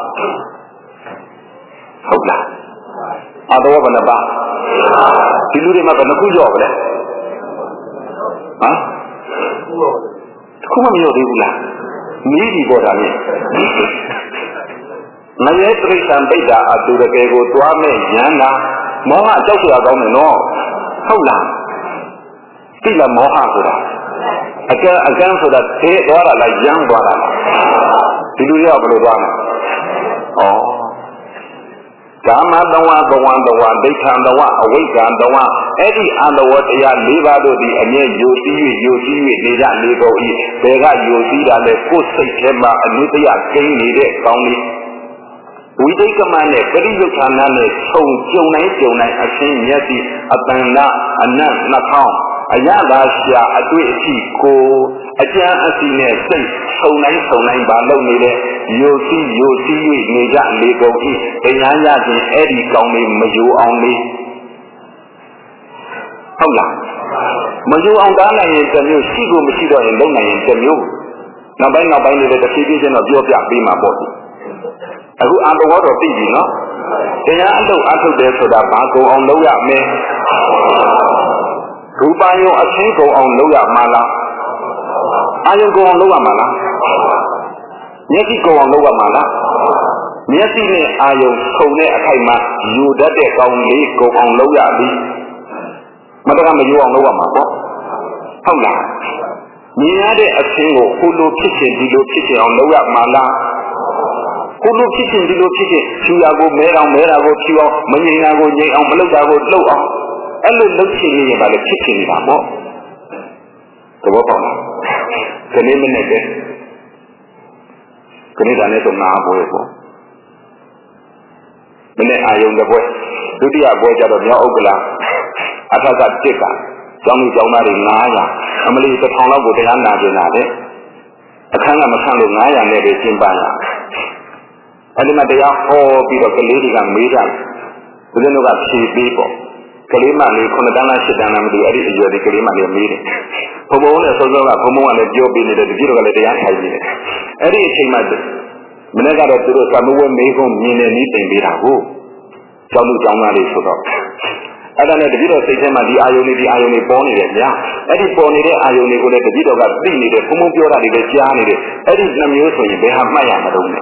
ဟုတ်လားအတော်ဘယ်နှပါဒီလူတွေမှာဘယ်နှခုကြော့ဗလဲဟမ်ခုမမျိုးသေးဘူးလားမြည်ပြီးပေါ်တာလေမရဲတိရစ္ဆာန်ပိဋ္ဌာအတူတကယ်ကိုတွားမဲ့ရမ်းတာမောဟကြောက်စရာကောင်းတယ်နော်ဟုတ်လားသိလားမောဟဆိုတာအကန့်ဆိုတာသေသွားတာလားရမ်းသွားတာလားဒီလူတွေကဘယ်လိုသွားမလဲကာမတဝဘဝတဝဒိဋ္ဌံတဝအဝိဇ္ဇာတဝအဲ့ဒီအတဝတရား၄ပါးတို့သည်အမြဲယိုစီး၍နေကြလေကုန်၏ဘယ်ကယိုစီးတာလဲကိုယ်စိတ်ထဲမှာအနုတ္တယကိန်းနေတဲ့ကောင်းလေးဝိသိကမနဲ့ပရိယုဌာနနဲ့ခြုံကြုံနိုင်အရှင်းမျက်စိအတန်နာအနတ်နှာခေါင်းအရသာရှာအတွေ့အထိကိုအကျမ်းအစီနဲ့စိတ်ဆုံနိုင်ပါလို့နေတဲ့ယိုစီး၍နေကြလေကုန်၏တရားရခြင်းအဲ့ဒီကောင်းလေးမယိုအောင်လေးဟုတ်လားမယိုအောင်တားနိုင်ရင်တစ်မျိုးရှိကိုမရှိတော့ရင်လုံနိုင်ရင်တစ်မျိုးနောက်ပိုင်းလေးတစ်ဖြည်းဖြည်းချင်းတော့ပြောပြပေးမှာပေါ့အခုအတော်တော့သိပြီနော်တရားအလုပ်အထုတ်တယ်ဆိုတာဘာကုန်အောင်လုပ်ရမလဲရူပယုံအချင်းကုန်အောင်လုပ်ရမှာလားအာယုံကုန်အောင်လုပ်ရမှာလားမျက်စိကုန်အောင်လုပ်ရမှာလားမျက်စိနဲ့အာယုံဆုံတဲ့အခိုက်မှာယူတတ်တဲ့ကောင်းလေးကုန်အောင်လုပ်ရပြီမတကမယူအောင်လုပ်ရမှာပေါ့ဟုတ်လားမြင်ရတဲ့အချင်းကိုဟိုလိုဖြစ်ချင်ဒီလိုဖြစ်ချင်အောင်လုပ်ရမှာလားကိုလိုဖြစ်ချင်ဒီလိုဖြစ်ချင်ဖြူရကိုမဲတာကိုဖြူအောင်မငြိမ်တာကိုငြိမ်အောင်မလုပ်တာကိုလှုပ်အောင်အဲ့လိုလုပ်ချင်နေရင်ပါလေဖြစ်ချင်နေတာပေါ့သဘောပေါက်လားခဏမိနစ်ပဲခဏတာနဲ့တော့နားပွဲပေါ့မနေ့အာယုံတစ်ပွဲဒုတိယပွဲကျတော့မြောက်ဥက္ကလာအထက်ကတစ်ကကျောင်းသားတွေ900အမလီ1000လောက်ကိုတရားနာကျင်တာလေအခန်းကမဆန့်လို့900နဲ့ပဲကျင်းပရအဲ့ဒီမှာတရားဟောပြီးတော့ကလေးတွေကမေးကြတယ်ဦးဇင်းတို့ကဖြေပေးပေါ့ကလေးမလေး9တန်းလား10တန်းလားမသိဘူးအဲ့ဒီအရွယ်ဒီကလေးမလေးမေးတယ်ဘုံဘုံနဲ့စောစောကဘုံဘုံကလည်းပြောပြနေတယ်တပည့်တော်ကလည်းတရားထိုင်နေတယ်အဲ့ဒီအချိန်မှာမနေ့ကတော့သူတို့သမဝဲမေးခွန်းမြင်နေနေတင်ပေးတာကိုကျောင်းသားလေးဆိုတော့အဲ့ဒါနဲ့တပည့်တော်စိတ်ထဲမှာဒီအာယုန်တွေပေါ်နေတယ်ဗျာအဲ့ဒီပေါ်နေတဲ့အာယုန်တွေကိုလည်းတပည့်တော်ကသိနေတယ်ဘုံဘုံပြောတာတွေလည်းကြားနေတယ်အဲ့ဒီနှမျိုးဆိုရင်ဘယ်ဟာမှတ်ရမလို့လဲ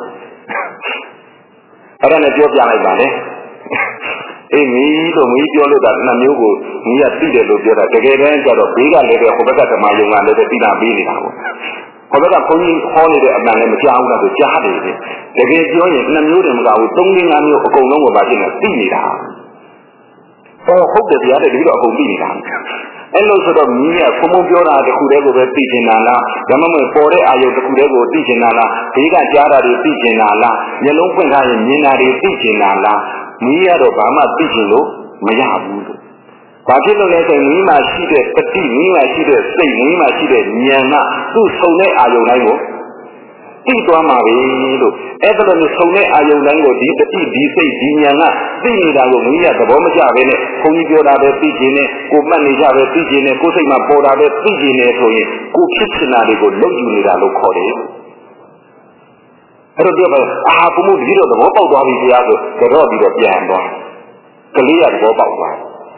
အဲ့ဒါနဲ့ပြောပြလိုက်ပါလေအေးမီးပြောလို့ဒါနှမျိုးကိုမီးကသိတယ်လို့ပြောတာတကယ်တမ်းကျတော့ဘေးကလည်းပဲဟိုဘက်ကဓမ္မယုံကလည်းပဲသိတာပေးနေတာပေါ့ဟိုဘက်ကခွန်ကြီးဟောနေတဲ့အမှန်လည်းမကြားဘူးလားဆိုကြားတယ်တကယ်ပြောရင်နှမျိုးတယ်မကဘူး3-5မျိုးအကုန်လုံးကိုပါဖြစ်နေသိနေတာဟုတ်တယ်ဗျာတကယ်တော့အကုန်သိနေတာအဲ့လိုဆိုတော့မီးကဘုံဘုံပြောတာတခုတည်းကိုပဲသိချင်တာလားဒါမှမဟုတ်ပေါ်တဲ့အာယုတခုတည်းကိုသိချင်တာလားဘေးကကြားတာတွေသိချင်တာလားမျက်လုံးဖွင့်ထားရင်မြင်တာတွေသိချင်တာလားမီးကတော့ဘာမှသိချင်လို့မရဘူးလို့ဘာဖြစ်လို့လဲဆိုရင်မီးမှာရှိတဲ့ပတိမီးမှာရှိတဲ့စိတ်မီးမှာရှိတဲ့ဉာဏ်ကသူ့ဆုံတဲ့အာယုတိုင်းကိုသိသွားမှာပဲလို့အဲ့ဒါလိုဆုံတဲ့အာယုန်တိုင်းကိုဒီတတိဒီစိတ်ဒီဉာဏ်ကသိနေတာကိုမင်းကသဘောမကျပဲနဲ့ဘုန်းကြီးပြောတာပဲသိခြင်းနဲ့ကိုမှတ်နေကြပဲသိခြင်းနဲ့ကိုယ်စိတ်မှာပေါ်တာပဲသိခြင်းနဲ့ဆိုရင်ကိုဖြစ်ချင်တာတွေကိုလုံယူနေတာလို့ခေါ်တယ်အဲ့တော့ပြောပါအာဘုံမှုဒီလိုသဘောပေါက်သွားပြီတရားဆိုတော့ပြီးတော့ပြန်သွားကလေးကသဘောပေါက်သွား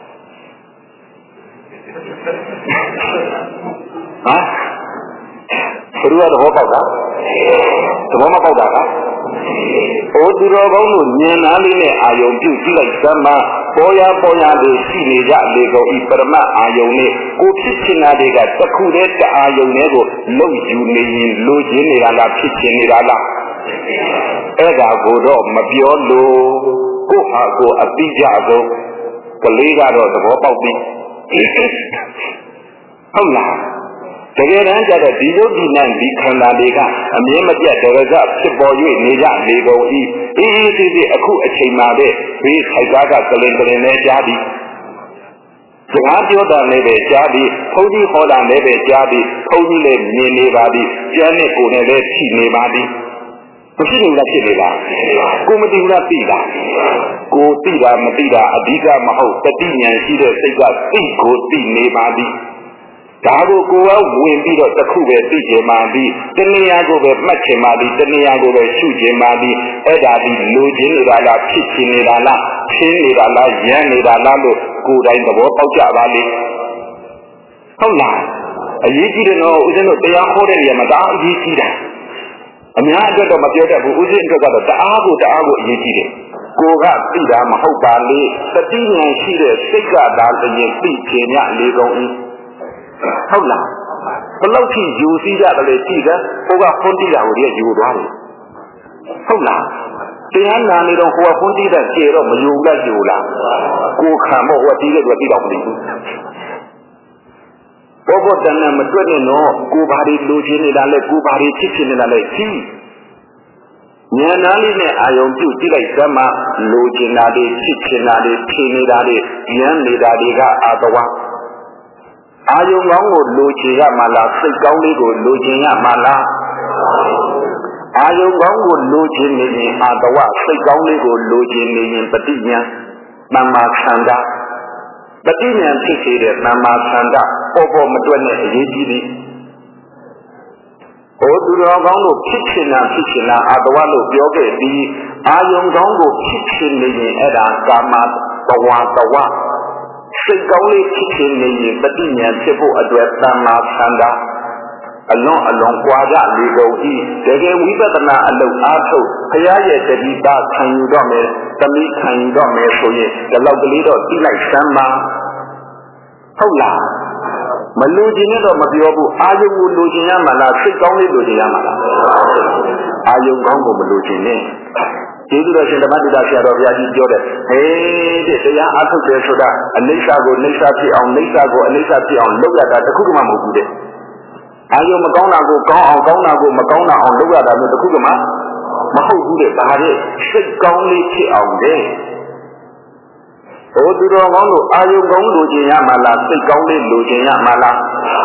ဟမ်ဘယ်လိုသဘောပေါက်တာသဘောမပေါက်တာကဟိုသူတော်ကောင်းတို့ဉာဏ်သားလေးနဲ့အာယုံပြုကြည့်လိုက်သမှာပေါ်ရလို့ရှိနေကြလေကုန်ဤပရမတ်အာယုံနဲ့ကိုဖြစ်ချင်တာတွေကတစ်ခုတည်းတအာယုံတွေကိုလုံယူနေရင်လိုချင်နေတာလားဖြစ်ချင်နေတာလားအဲ့ဒါကိုတော့မပြောလို့ကိုယ့်ဟာကိုယ်အတိအကျဆုံးကလေးကတော့သဘောပေါက်ပြီဟုတ်လားတကယ်တမ်းကျတော့ဒီယုတ်ဒီနံဒီခန္ဓာတွေကအမြဲမပြတ်တရဇဖြစ်ပေါ်၍နေကြလေကုန်၏အေးသေးသေးအခုအချိန်မှာပဲဘေးခိုက်ကားကကလင်နဲ့ကြားပြီးစကားပြောတာလည်းပဲကြားပြီးဘုန်းကြီးဟောတာလည်းပဲကြားပြီးဘုန်းကြီးလည်းမြင်နေပါသည်ကျမ်းနဲ့ကိုယ်နဲ့လည်းရှိနေပါသည်မရှိဘူးလားဖြစ်နေလားကိုမသိဘူးလားသိလားကိုသိတာမသိတာအဓိကမဟုတ်တတိဉာဏ်ရှိတဲ့စိတ်ကသိကိုသိနေပါသည်ဒါကိုကိုယ်ကဝင်ပြီးတော့တစ်ခုပဲသိချင်ပါသည်တဏှာကိုပဲမှတ်ချင်ပါသည်တဏှာကိုပဲရှုချင်ပါသည်အဲ့ဒါဒီလိုချင်နေတာလားဖြစ်ချင်နေတာလားချင်းနေတာလားရမ်းနေတာလားလို့ကိုယ်တိုင်သဘောပေါက်ကြပါလိမ့်ဟုတ်လားအရေးကြီးတယ်နော်ဦးဇင်းတို့တရားဟောတဲ့နေရာမှာဒါအရေးကြီးတာအများအတွက်တော့မပြောတတ်ဘူးဦးဇင်းအတွက်ကတော့တအားကိုအရေးကြီးတယ်ကိုကသိတာမဟုတ်ပါလေတတိဉာဏ်ရှိတဲ့စိတ်ကသာလျှင်သိချင်ရလေကုန်၏ဟုတ်လားဘလို့ထိယူစည်းကြတယ်လေကြည့်တယ်ဟိုကဖွင့်တိတာကိုယူသွားတယ်ဟုတ်လားတရားနာနေတော့ဟိုကဖွင့်တိတာကျေတော့မယူလိုက်ယူလားကိုခံမို့ဟိုတီးတဲ့သူကတီးတော့မသိဘူးဘောတန်နဲ့မတွက်နဲ့တော့ကိုဘာတွေလိုချင်နေတာလဲကိုဘာတွေဖြစ်ချင်နေတာလဲကြည့်ဉာဏ်သားလေးနဲ့အာယုံပြုကြည့်လိုက်သမှာလိုချင်တာတွေဖြစ်ချင်တာတွေထင်နေတာတွေဉာဏ်နေတာတွေကအာတဝအာယုံကောင်းကိုလိုချင်ရမှာလားစိတ်ကောင်းလေးကိုလိုချင်ရမှာလားအာယုံကောင်းကိုလိုချင်နေရင်အာတဝစိတ်ကောင်းလေးကိုလိုချင်နေရင်ပฏิဉာဏ်တမ္မာခန္ဓာပฏิဉာဏ်ဖြစ်စေတဲ့တမ္မာခန္ဓာပေါ်မတွက်နဲ့အရေးကြီးသည်ဟိုသူတော်ကောင်းတို့ဖြစ်ချင်တာအာတဝလို့ပြောခဲ့ပြီးအာယုံကောင်းကိုဖြစ်ချင်နေရင်အဲ့ဒါကာမတဝစိတ်ကောင်းလေးဖြစ်ချင်နေရင်ပฏิဉာဏ်ဖြစ်ဖို့အတွက်တမ္မာခန္ဓာအလွန်ကွာကြလေကုန်၏တကယ်ဝိပဿနာအလုပ်အားထုတ်ဘုရားရဲ့တတိပါခံယူတော့မယ်သမီးခံယူတော့မယ်ဆိုရင်ဒီလောက်ကလေးတော့သိလိုက်စမ်းပါဟုတ်လားမလိုချင်နဲ့တော့မပြောဘူးအာယုံကိုလိုချင်ရမှာလားစိတ်ကောင်းလေးလိုချင်ရမှာလားအာယုံကောင်းကိုမလိုချင်နဲ့ကျေးဇူးတော်ရှင်ဓမ္မတိတာဆရာတော်ဘုရားကြီးပြောတယ်ဟေးတဲ့တရားအားထုတ်တယ်ဆိုတာအနိစ္စကိုနိစ္စဖြစ်အောင်နိစ္စကိုအနိစ္စဖြစ်အောင်လုပ်ရတာတခုမှမဟုတ်ဘူးတဲ့အာယုံမကောင်းတာကိုကောင်းအောင်ကောင်းတာကိုမကောင်းတာအောင်လုပ်ရတာမျိုးတခုမှမဟုတ်ဘူးတဲ့ဒါတဲ့စိတ်ကောင်းလေးဖြစ်အောင်တဲ့ဟိုသူတော်ကောင်းတို့အာယုံကောင်းလိုချင်ရမှာလားစိတ်ကောင်းလေးလိုချင်ရမှာလား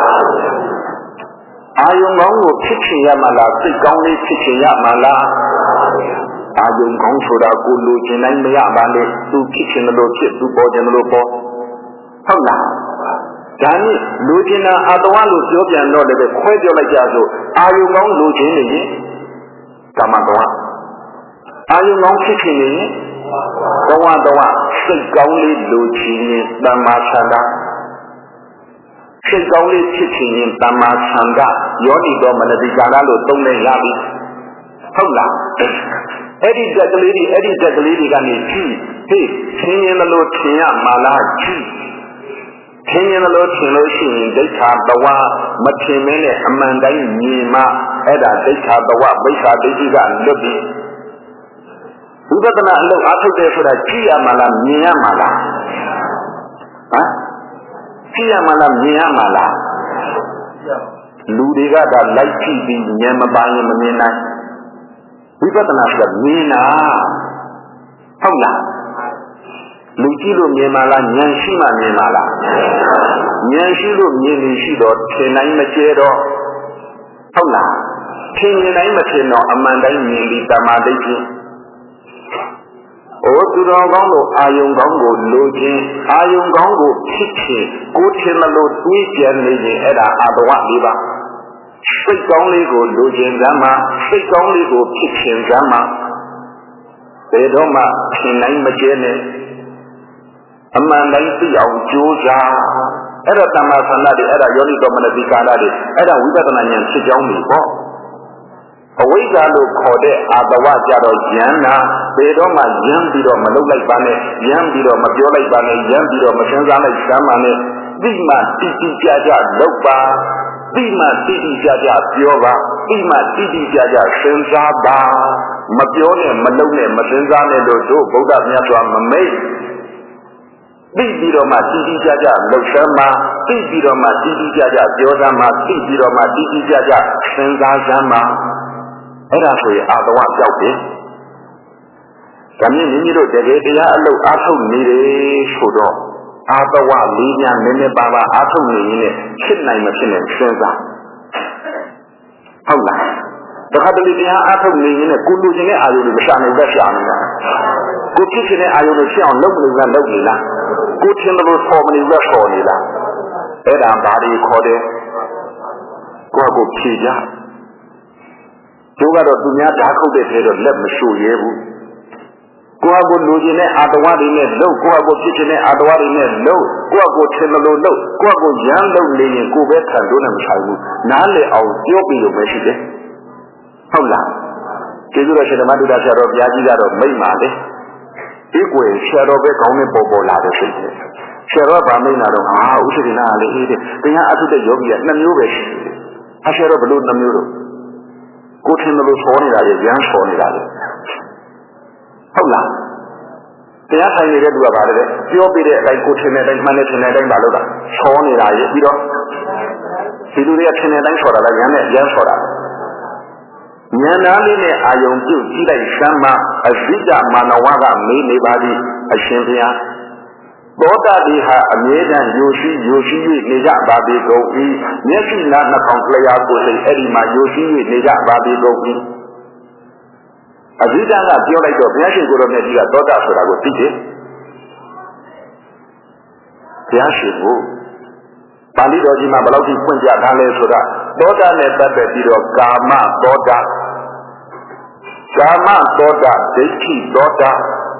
အာယုံကောင်းကိုဖြစ်ချင်ရမှာလားစိတ်ကောင်းလေးဖြစ်ချင်ရမှာလားအာယုံကောင်းဆိုတာကိုလိုချင်တိုင်းမရပါနဲ့သူဖြစ်ချင်တယ်လို့ဖြစ်သူပေါ်ချင်တယ်လို့ပေါ်ဟုတ်လားဒါနဲ့လိုချင်တာအတဝလို့ပြောပြန်တော့လည်းခွဲပြောလိုက်ကြဆိုအာယုံကောင်းလိုချင်နေရင်ကာမတဝအာယုံကောင်းဖြစ်ချင်နေရင်တဝစိတ်ကောင်းလေးလိုချင်ရင်တမ္မာသန္တာစိတ်ကောင်းလေးဖြစ်ချင်ရင်တမ္မာသန္တာယောနိတော်မနတိကာလလို့သုံးနေရပြီဟုတ်လားအဲ့ဒီတက်ကလေးတွေကနေကြည့်ဟေးသင်ရင်လို့ထင်ရမှာလားကြည့်ထင်ရင်လို့ထင်လို့ရှိရင်ဒိဋ္ဌာတဝမထင်မင်းနဲ့အမှန်တိုင်းမြင်မှအဲ့ဒါဒိဋ္ဌာတဝမိစ္ဆာဒိဋ္ဌိကလွတ်ပြီဝိပဿနာအလုပ်အားထုတ်တယ်ဆိုတာကြည့်ရမှာလားမြင်ရမှာလားဟမ်ကြည့်ရမှာလားမြင်ရမှာလားလူတွေကဒါလိုက်ကြည့်ပြီးဉာဏ်မပါရင်မမြင်နိုင်ဝိပဿနာဆိုတာမြင်တာဟုတ်လားလူကြည့်လို့မြင်မှာလားဉာဏ်ရှိမှမြင်မှာလားဉာဏ်ရှိလို့မြင်နေရှိတော့ထင်နိုင်မကျဲတော့ဟုတ်လားထင်ရင်တိုင်းမထင်တော့အမှန်တိုင်းမြင်ပြီးတမာဒိဋ္ဌိဩသူတော်ကောင်းတို့အာယုံကောင်းကိုလိုခြင်းအာယုံကောင်းကိုဖြစ်ခြင်းကိုထင်မလို့တွေးပြန်နေခြင်းအဲ့ဒါအာတဝ၄ပါးစိတ်ကောင်းလေးကိုလိုခြင်းကမှစိတ်ကောင်းလေးကိုဖြစ်ခြင်းကမှဘယ်တော့မှထင်နိုင်မကျဲနဲ့အမှန်တိုင်းသိအောင်ကြိုးစားအဲ့ဒါတမ္မာသန္တာတွေအဲ့ဒါယောနိတော်မနတိကာရတွေအဲ့ဒါဝိပဿနာဉာဏ်ဖြစ်ကြောင်းတွေပေါ့အဝိဇ္ဇာလို့ခေါ်တဲ့အာတဝကြတော့ယန္နာဘယ်တော့မှယမ်းပြီးတော့မလုပ်လိုက်ပါနဲ့ယမ်းပြီးတော့မပြောလိုက်ပါနဲ့ယမ်းပြီးတော့မစဉ်းစားလိုက်စမ်းပါနဲ့သိမှတိတိကျကျလုပ်ပါသိမှတိတိကျကျပြောပါသိမှတိတိကျကျစဉ်းစားပါမပြောနဲ့မလုပ်နဲ့မစဉ်းစားနဲ့လို့တို့ဗုဒ္ဓမြတ်စွာမမိတ်သိပြီးတော့မှတိတိကျကျလှုပ်ရှားမှသိပြီးတော့မှတိတိကျကျပြောစမ်းမှသိပြီးတော့မှတိတိကျကျစဉ်းစားစမ်းမှအဲ့ဒါဆိုရင်အာတဝပြောက်တယ်ဒါမြင်မိမိတို့တကယ်တရားအလုပ်အားထုတ်နေတယ်ဆိုတော့အာတဝလေးများနည်းနည်းပါးပါးအားထုတ်နေရင်ဖြစ်နိုင်မဖြစ်နိုင်စဉ်းစားဟုတ်လားတခါတလေတရားအားထုတ်နေရင်ကိုလူချင်းတဲ့အာယုတွေမရှာနိုင်တတ်ရှာနေတာကိုဖြစ်ချင်တဲ့အာယုတွေဖြစ်အောင်လုပ်မလို့ကလုပ်နေလားကိုထင်တယ်လို့ခေါ်မနေဘူးခေါ်နေလားအဲ့ဒါဘာတွေခေါ်တယ်ကိုဖြေကြတို့ကတော့သူများဓာတ်ခုတ်တဲ့ထဲတော့လက်မရှုရဲဘူးကိုယ့်အကိုလူချင်းတဲ့အာတဝတွေနဲ့လှုပ်ကိုယ့်အကိုဖြစ်ချင်တဲ့အာတဝတွေနဲ့လှုပ်ကိုယ့်အကိုထင်တယ်လို့လှုပ်ကိုယ့်အကိုရမ်းလှုပ်နေရင်ကိုယ်ပဲခံလို့နဲ့မဆိုင်ဘူးနားလည်အောင်ပြောပြလို့ပဲရှိတယ်ဟုတ်လားကျေးဇူးတော်ရှင်ဓမ္မတုဒ္ဒဆရာတော်ဘုရားကြီးကတော့မိတ်ပါလေဒီကွယ်ဆရာတော်ပဲကောင်းနေပေါ်လာတယ်ဖြစ်တယ်ဆရာတော်ဗာမိတ်လာတော့ဥစ္စရိနာလေးအေးတဲ့တရားအထုတဲ့ယောဂီက2မျိုးပဲရှိတယ်ဆရာတော်ဘလို့2မျိုးတော့ကိုထင်တယ်လို့ဆောနေတာလေရမ်းဆောနေတာလေဟုတ်လားတရားဆိုင်နေတဲ့သူကဘာလဲပြောပြတဲ့အတိုင်းကိုထင်တဲ့အတိုင်းမှန်တယ်ထင်တဲ့အတိုင်းမလုပ်တာဆောနေတာရေပြီးတော့ဒီလူတွေကထင်တဲ့အတိုင်းဆောတာလားရမ်းနဲ့ရမ်းဆောတာဉာဏ်သားလေးနဲ့အာယုံပြုတ်ကြည့်လိုက်စမ်းမှအဇိတမာနဝကမေးနေပါသည်အရှင်ဘုရားသောတာတိဟာအမြဲတမ်းယိုရှိ၍နေကြပါပေကုန်၏မျက်စိနာနှာခေါင်းလျှာကိုယ်စိတ်အဲ့ဒီမှာယိုရှိ၍နေကြပါပေကုန်၏အဇိတကပြောလိုက်တော့ဘုရားရှင်ကိုယ်တော်မြတ်ကြီးကသောတာဆိုတာကိုသိတယ်ဘုရားရှင်ကိုပါဠိတော်ကြီးမှာဘယ်လောက်ထိဖွင့်ပြထားလဲဆိုတာသောတာနဲ့ပတ်သက်ပြီးတော့ကာမသောတာဒိဋ္ဌိသောတာ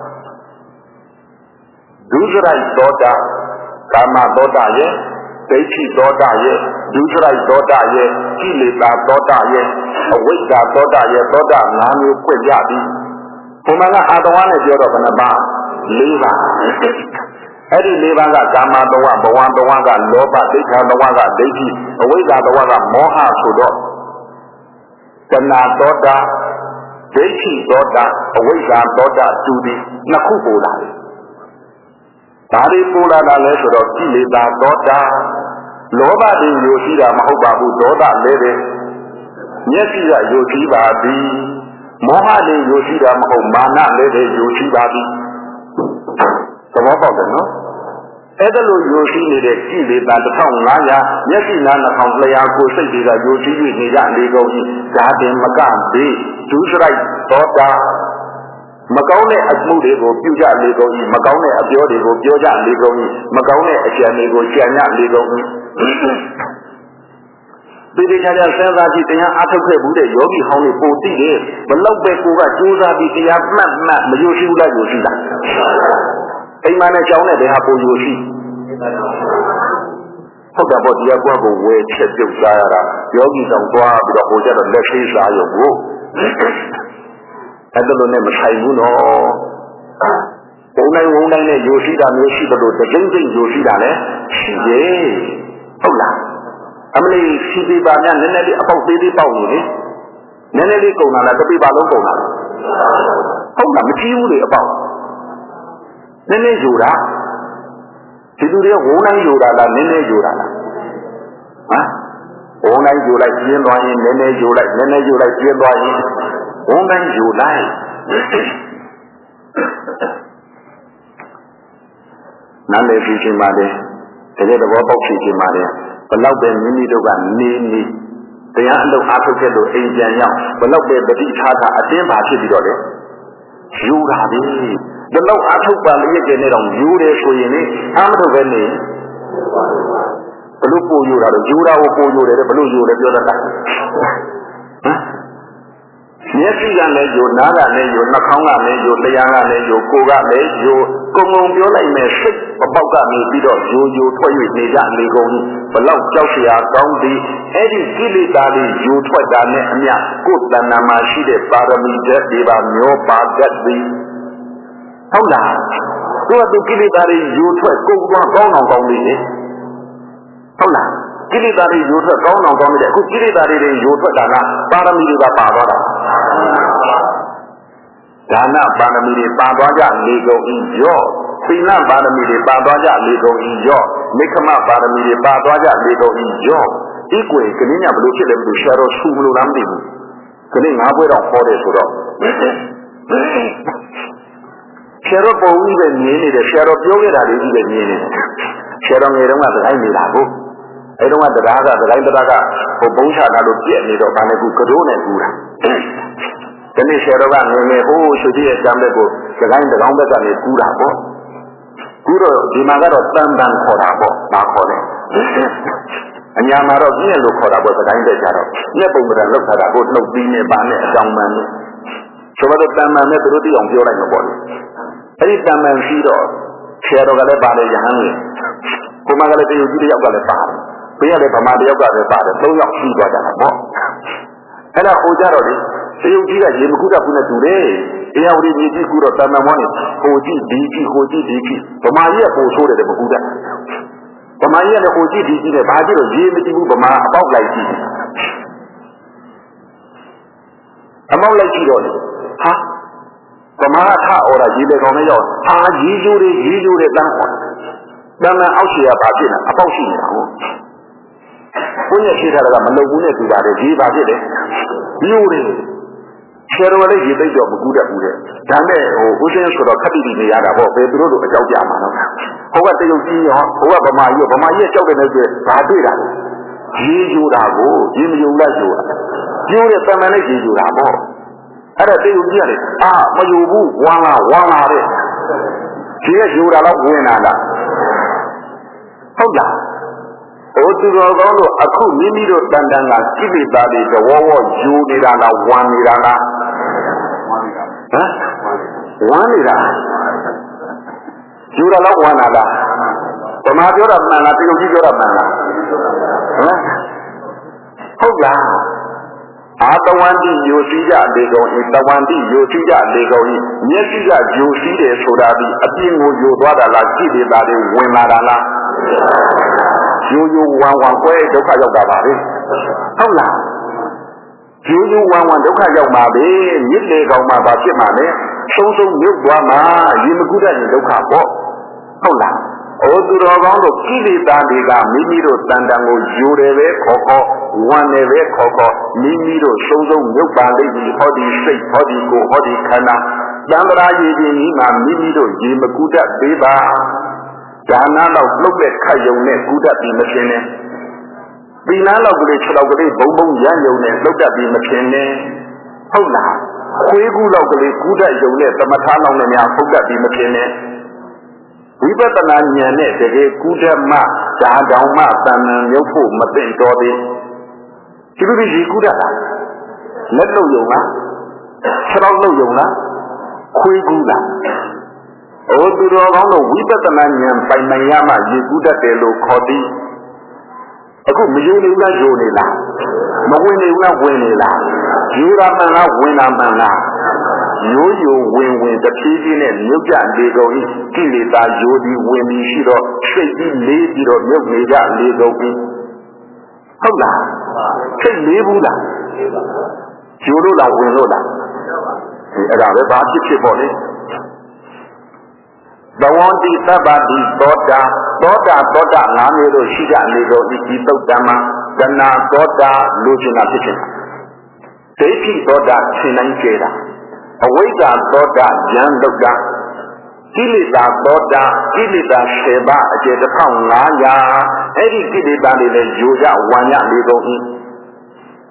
ဒုစရိုက်သောတာကာမသောတာရဲ့ဒိဋ္ဌိသောတာရဲ့ဒုစရိုက်သောတာရဲ့ကိလေသာသောတာရဲ့အဝိဇ္ဇာသောတာရဲ့သောတာ၅မျိုးဖွင့်ပြသည်ဘုမကအာတဝါနဲ့ပြောတော့ဘယ်နှပါ၄ပါအဲ့ဒီ၄ပါးကကာမတဝဘဝတဝကလောဘဒိဋ္ဌတဝကဒိဋ္ဌိအဝိဇ္ဇာတဝကမောဟဆိုတော့တဏှာသောတာဒိဋ္ဌိသောတာအဝိဇ္ဇာသောတာတူသည်နှစ်ခုပို့လာတယ်ဒါတွေပို့လာတာလဲဆိုတော့ကိလေသာသောတာလောဘတွေယိုရှိတာမဟုတ်ပါဘူးဒေါသလည်းပဲမျက်စိကယိုရှိပါသည်မောဟတွေယိုရှိတာမဟုတ်မာနလည်းပဲယိုရှိပါသည်သဘောပေါက်တယ်နော်အဲ့ဒါလိုယိုရှိနေတဲ့ကိလေသာ1500မျက်စိနားနှာခေါင်းလျှာကိုယ်စိတ်တွေကယိုရှိ၍နေကြလေကုန်၏ဒါတင်မကဘေးဒုစရိုက်သောတာမကောင်းတဲ့အမှုတွေကိုပြုကြလေကုန်၏မကောင်းတဲ့အပြောတွေကိုပြောကြလေကုန်၏မကောင်းတဲ့အကြံတွေကိုကြံကြလေကုန်၏ဒီချာချာစဉ်းစားကြည့်တရားအထုတ်ခဲ့ဘူးတဲ့ယောဂီဟောင်းတွေပိုသိတယ်ဘလောက်ပဲကိုကကြိုးစားပြီးတရားမှတ်မယိုရှိဘူးလားယိုရှိတာအိမ်မနဲ့ကြောင်းနဲ့တည်းဟာပိုယိုရှိဟုတ်တယ်ပေါ့တရားကွာကိုဝယ်ချက်ပြုတ်စားရတာယောဂီဆောင်သွားပြီးတော့ဟိုကျတော့လက်သေးစားရုံကိုအဲ့ဒါလိုနဲ့မဆိုင်ဘူးနော်ဘုံတိုင်းနဲ့ယိုရှိတာမျိုးရှိတယ်လို့တစိမ့်စိမ့်ယိုရှိတာလည်းရှိတယ်ဟုတ်လားအမလေးရှိသေးပါများနည်းနည်းလေးအပေါက်သေးသေးပေါက်နေလေနည်းနည်းလေးကုန်လာလားတစ်ပိပါလုံးကုန်လာဟုတ်လားမကြည့်ဘူးလေအပေါက်နည်းနည်းယူတာဒီလူတွေဝုန်းတိုင်းယူတာလားနည်းနည်းယူတာလားဝုန်းတိုင်းယူလိုက်ပြင်းသွားရင်နည်းနည်းယူလိုက်နည်းနည်းယူလိုက်ပြင်းသွားရင်ဝုန်းတိုင်းယူလိုက်နားလည်ပြီးချိန်မှာတကယ်သဘောပေါက်ပြီးချိန်မှာဘယ်လောက်ပဲမိမိတို့ကနေတရားအလုပ်အားထုတ်ခဲ့လို့အိမ်ပြန်ရောက်ဘလောက်ပဲတတိထားတာအတင်းပါဖြစ်ပြီးတော့လေယူတာပြီဘလောက်အားထုတ်ပါလျက်ကျနေတော့ယူတယ်ဆိုရင်လေအားမထုတ်ပဲနေဘလို့ပို့ယူတာတော့ယူတာကိုပို့ယူတယ်ဘလို့ယူတယ်ပြောတတ်တာဟမ်မျက်စိကလည်းယူနားကလည်းယူနှာခေါင်းကလည်းယူလျှာကလည်းယူကိုယ်ကလည်းယူကုံကုံပြောလိုက်မယ်စိတ်အပေါက်ကနေပြီးတော့ယူထွက်၍နေကြနေကုန်ဘလောက်ကြောက်เสียကောင်းသည်အဲ့ဒီကိလေသာတွေယူထွက်တာနဲ့အမျှကိုယ်တဏ္ဍာမှာရှိတဲ့ပါရမီဓာတ်တွေပါမျောပါတတ်သည်ဟုတ်လားသူကိလေသာတွေယူထွက်ကိုယ်ကကောင်းအောင်ကောင်းနေတယ်ဟုတ်လားကိလေသာတွေယူထွက်ကောင်းအောင်ကောင်းနေတယ်အခုကိလေသာတွေယူထွက်တာကပါရမီတွေကပါသွားတာဒါနပါရမီတွေပါသွားကြလေကုန်ဤရောသီလပါရမီတွေပါသွားကြလေကုန်ဤရောမိခမပါရမီတွေပါသွားကြလေကုန်ဤရောဒီကွယ်ကလေးညဘလို့ဖြစ်တယ်ဘလို့ရှာတော့ဆူမလို့လားမသိဘူးကလေးငါးပွဲတော့ခေါ်တယ်ဆိုတော့ရှာတော့ပုံကြီးပဲမြင်နေတယ်ရှာတော့ပြောခဲ့တာလေးကြီးပဲမြင်နေတယ်ရှာတော့ငယ်တုန်းကသခိုင်းနေတာကိုအဲတုန်းကတရားကသခိုင်းတရားကဟိုဘုံချတာလို့ပြက်နေတော့ဗာနဲ့ကူကတိုးနဲ့ကူတာဒီနေ့ရှာတော့ကငယ်ငယ်ဟိုးရှိသေးရဲ့တမ်းတဲ့ကိုသခိုင်းတကောင်းဘက်ကနေကူတာပေါ့ကူတော့ဒီမှာကတော့တန်တန်ခေါ်တာပေါ့မခေါ်နဲ့အညာမှာတော့ပြည့်လို့ခေါ်တာပေါ့သခိုင်းတဲ့ကြတော့ညက်ပုံမတန်လောက်ထားတာကိုနှုတ်ပြီးနေပါနဲ့အကြောင်းမှန်လို့ဆိုတော့တန်မှန်နဲ့သူတို့သိအောင်ပြောလိုက်မှာပေါ့လေအဲ့ဒီတန်မှန်ရှိတော့ဆရာတော်ကလည်းပါတယ်ရဟန်းကြီးကိုမကလည်းတရုတ်ကြီးတယောက်ကလည်းပါတယ်ဘယ်ရလဲဗမာတယောက်ကလည်းပါတယ်၃ယောက်ရှိသွားကြတာပေါ့အဲ့ဒါဟိုကြတော့လေတရုတ်ကြီးကရေမကူတတ်ဘူးနဲ့တူတယ်တရားဝတိမြေကြီးကူတော့တန်မှန်မောနေဟိုကြည့်ဒီကြည့်ဟိုကြည့်ဒီကြည့်ဗမာကြီးကပို့ဆိုးတယ်မကူတတ်ဗမာကြီးကလည်းဟိုကြည့်ဒီကြည့်နဲ့ဘာကြည့်တော့ရေမကြည့်ဘူးဗမာအပေါက်လိုက်ကြည့်အမောက်လိုက်ကြည့်တော့လေဟာဗမာထအော်တာရေလေကောင်နဲ့ရောက်ဟာရေကျိုးတွေတန်းဟောတန်းအောက်ရှိရပါဖြစ်နေတာအပေါက်ရှိနေတာဟုတ်ဘုန်းကြီးရှိထားတာကမလုံဘူးနဲ့တူပါတယ်ဒီပါဖြစ်တယ်မျိုးတွေဆရာတော်လည်းရေသိတော့မကူတတ်ဘူးတဲ့ဒါနဲ့ဟိုဦးစင်းဆိုတော့ခက်တိတိနေရတာပေါ့ဘယ်သူတို့လိုအကြောက်ကြမှာတော့ဟိုကတရုတ်ကြီးရောဟိုကဗမာကြီးကြောက်တယ်နဲ့ဆိုဘာတွေ့တာလဲရေကျိုးတာကိုရေမယုံလိုက်ကျိုးတာကျိုးတဲ့တမန်နဲ့ရေကျိုးတာပေါ့အဲ့ဒါတရုတ်ကြီးကလေမယုံဘူးဝမ်းလာတဲ့ဒီကယူတာတော့ဝင်လာတာဟုတ်လားဟိုသူတော်ကောင်းတို့အခုမိမိတို့တန်တန်ကကိလေသာတွေတဝေါယူနေတာလားဝမ်းနေတာလားဝမ်းနေတာယူတာတော့ဝမ်းလာတာဗမာပြောတာမှန်လားတရုတ်ကြီးပြောတာမှန်လားဟုတ်လားအာတဝန္တိယိုစီးကြလေကုန်ဤတဝန္တိယိုစီးကြလေကုန်ဤမျက်စိကယိုစီးတယ်ဆိုတာဒီအပြင်းကိုယိုသွားတာလားကြည့်နေတာတွေဝင်လာတာလားယိုဝမ်ကွဲဒုက္ခရောက်တာပါပဲဟုတ်လားယိုဝမ်ဒုက္ခရောက်မှာပဲမြစ်လေကောင်မှာဘာဖြစ်မှာလဲဆုံးမြုပ်သွားမှာရေမကူတတ်ရင်ဒုက္ခပေါ့ဟုတ်လားဩသူတော်ကောင်းတို့ကိလေသာတွေကမိမိတို့တန်တန်ကိုယူတယ်ပဲခေါ်ဝမ်းတယ်ပဲခေါ်မိမိတို့ဆုံးမြုပ်ပါလိမ့်မယ်ဟောဒီစိတ်ဟောဒီကိုယ်ဟောဒီခန္ဓာတန်ត្រာရည်ကြီးကြီးမှာမိမိတို့ရေမကူတတ်သေးပါဒါနတော့လှုပ်တဲ့ခတ်ယုံနဲ့ကူတတ်ပြီးမဖြစ်နဲ့ဒီနားတော့ကလေး6လောက်ကလေးဘုံရမ်းယုံနဲ့လှုပ်တတ်ပြီးမဖြစ်နဲ့ဟုတ်လားခွေးကူလောက်ကလေးကူတတ်ယုံနဲ့သမထလောက်နဲ့များဟုတ်တတ်ပြီးမဖြစ်နဲ့ဝိပဿနာဉာဏ်နဲ့တကယ်ကုဓမ္မဓာတောင်မှသံဉာဏ်ရုပ်ဖို့မသိတော်သေးဒီလိုကြီးကုဓတာလက်လုံးယုံလားခြေထောက်လုံးယုံလားခွေးကူလားဩသူတော်ကောင်းတို့ဝိပဿနာဉာဏ်ပိုင်နိုင်ရမှရေကုတတ်တယ်လို့ခေါ်သည်အခုမယုံနေဘူးလားယုံနေလားမဝင်နေဘူးလားဝင်နေလားယူတာမှန်လားဝင်တာမှန်လားရိုးဝင်တဖြည်းဖြည်းနဲ့မြုပ်ကြလေကုန်၏ကိလေသာရိုးဒီဝင်ပြီးရှိတော့စိတ်ကြီးလေးပြီးတော့မြုပ်နေကြလေကုန်၏ဟုတ်လားစိတ်လေးဘူးလားရိုးလို့လားဝင်လို့လားအဲ့ဒါပဲဘာဖြစ်ပေါ့လေဘဝန္တိသဗ္ဗတိသောတာ၅မျိုးလို့ရှိကြလေကုန်၏ဒီသုတ်တံမှာတဏှာသောတာလူကျင်တာဖြစ်ခြင်းဒိဋ္ဌိသောတာရှင်းနိုင်ကြတာအဝိဇ္ဇာသောတာဉာဏ်ဒုက္ခကိလေသာသောတာကိလေသာ10ပါးအကျေ1500အဲ့ဒီကိလေသာတွေလည်းယူရဝါညလေကုန်၏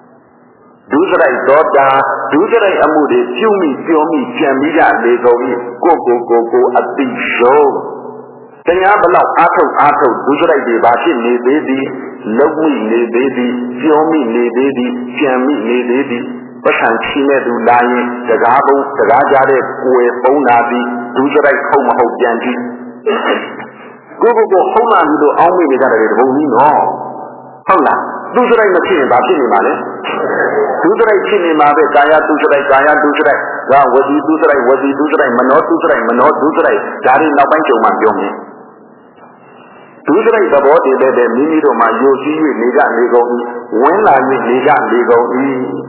ဒုစရိုက်သောတာဒုစရိုက်အမှုတွေပြုမိပြောမိကြံမိကြလေကုန်၏ကိုအတိရှုံးတရားဘလောက်အားထုတ်ဒုစရိုက်တွေဘာဖြစ်နေသေးသည်လုံမိနေသေးသည်ပြောမိနေသေးသည်ကြံမိနေသေးသည်ပဋ္ဌာန်ချီမဲ့သူလာရင်စကားကြတဲ့ကိုယ်ပုံးလာပြီးဒုစရိုက်ဟုတ်မဟုတ်ပြန်ကြည့်ကိုဟုတ်မှပြီလို့အောင်းမိနေကြတယ်တပုံကြီးနော်ဟုတ်လားဒုစရိုက်မဖြစ်ရင်ဘာဖြစ်နေမှာလဲဒုစရိုက်ဖြစ်နေမှာပဲကာယဒုစရိုက်ကဝစီဒုစရိုက်မနောဒုစရိုက်ဒါတွေနောက်ပိုင်းကြုံမှပြောမယ်ဒုစရိုက်သဘောတည်တဲ့မိမိတို့မှာယိုစီး၍နေကြနေကုန်၏ဝင်လာ၍နေကြနေကုန်၏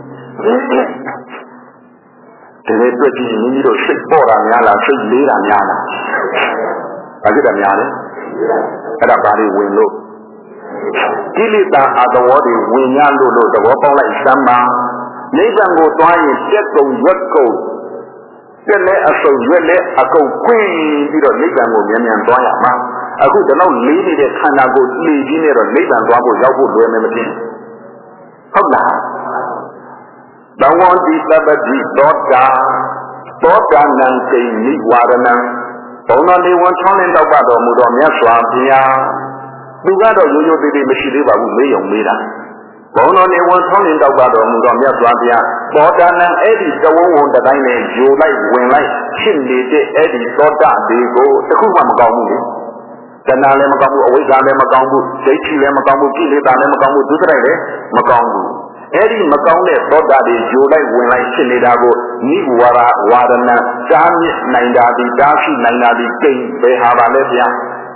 ဒီနေ့တွေ့ကြည့်မိမိတို့စိတ်ပေါ်တာများလားစိတ်လေးတာများလားဘာဖြစ်တာများလဲအဲ့ဒါဘာတွေဝင်လို့ကိလေသာအသဘောတွေဝင်ရလို့သဘောပေါက်လိုက်စမ်းပါနိဗ္ဗာန်ကိုသွားရင်ပြက်ကုန်ရွက်ကုန်ပြက်လဲအစုံရွက်လဲအကုန်ခွင့်ပြီးတော့နိဗ္ဗာန်ကိုမြန်သွားရမှာအခုဒီလောက်လေးနေတဲ့ခန္ဓာကိုလှေကြီးနဲ့တော့နိဗ္ဗာန်သွားဖို့ရောက်ဖို့လွယ်မယ်မသိဟုတ်လားသဝန္တိသဗ္ဗတိသောတာနံကိနိဝရဏံဘုံတော်လေးဝန်ချောင်းလင်းတော့ပါတော်မူတော်မြတ်စွာဘုရားသူကတော့ရိုးရိုးသေးသေးမရှိသေးပါဘူးမေးရုံမေးတာဘုံတော်လေးဝန်ချောင်းလင်းတော့ပါတော်မူတော်မြတ်စွာဘုရားသောတာနံအဲ့ဒီတဝုံဝန်တိုင်းနဲ့ယူလိုက်ဝင်လိုက်ဖြစ်နေတဲ့အဲ့ဒီသောတာတွေကိုတခုမှမကောင်းဘူးလေတဏှာလည်းမကောင်းဘူးအဝိဇ္ဇာလည်းမကောင်းဘူးဒိဋ္ဌိလည်းမကောင်းဘူးကိလေသာလည်းမကောင်းဘူးဒုစရိုက်လည်းမကောင်းဘူးအဲ့ဒီမကောင်းတဲ့သောတာတွေယူလိုက်ဝင်လိုက်ဖြစ်နေတာကိုနိဝရဝါဒနာတားမြစ်နိုင်တာဒီတားရှိနိုင်တာဒီကိန်းဘယ်ဟာပါလဲဗျာ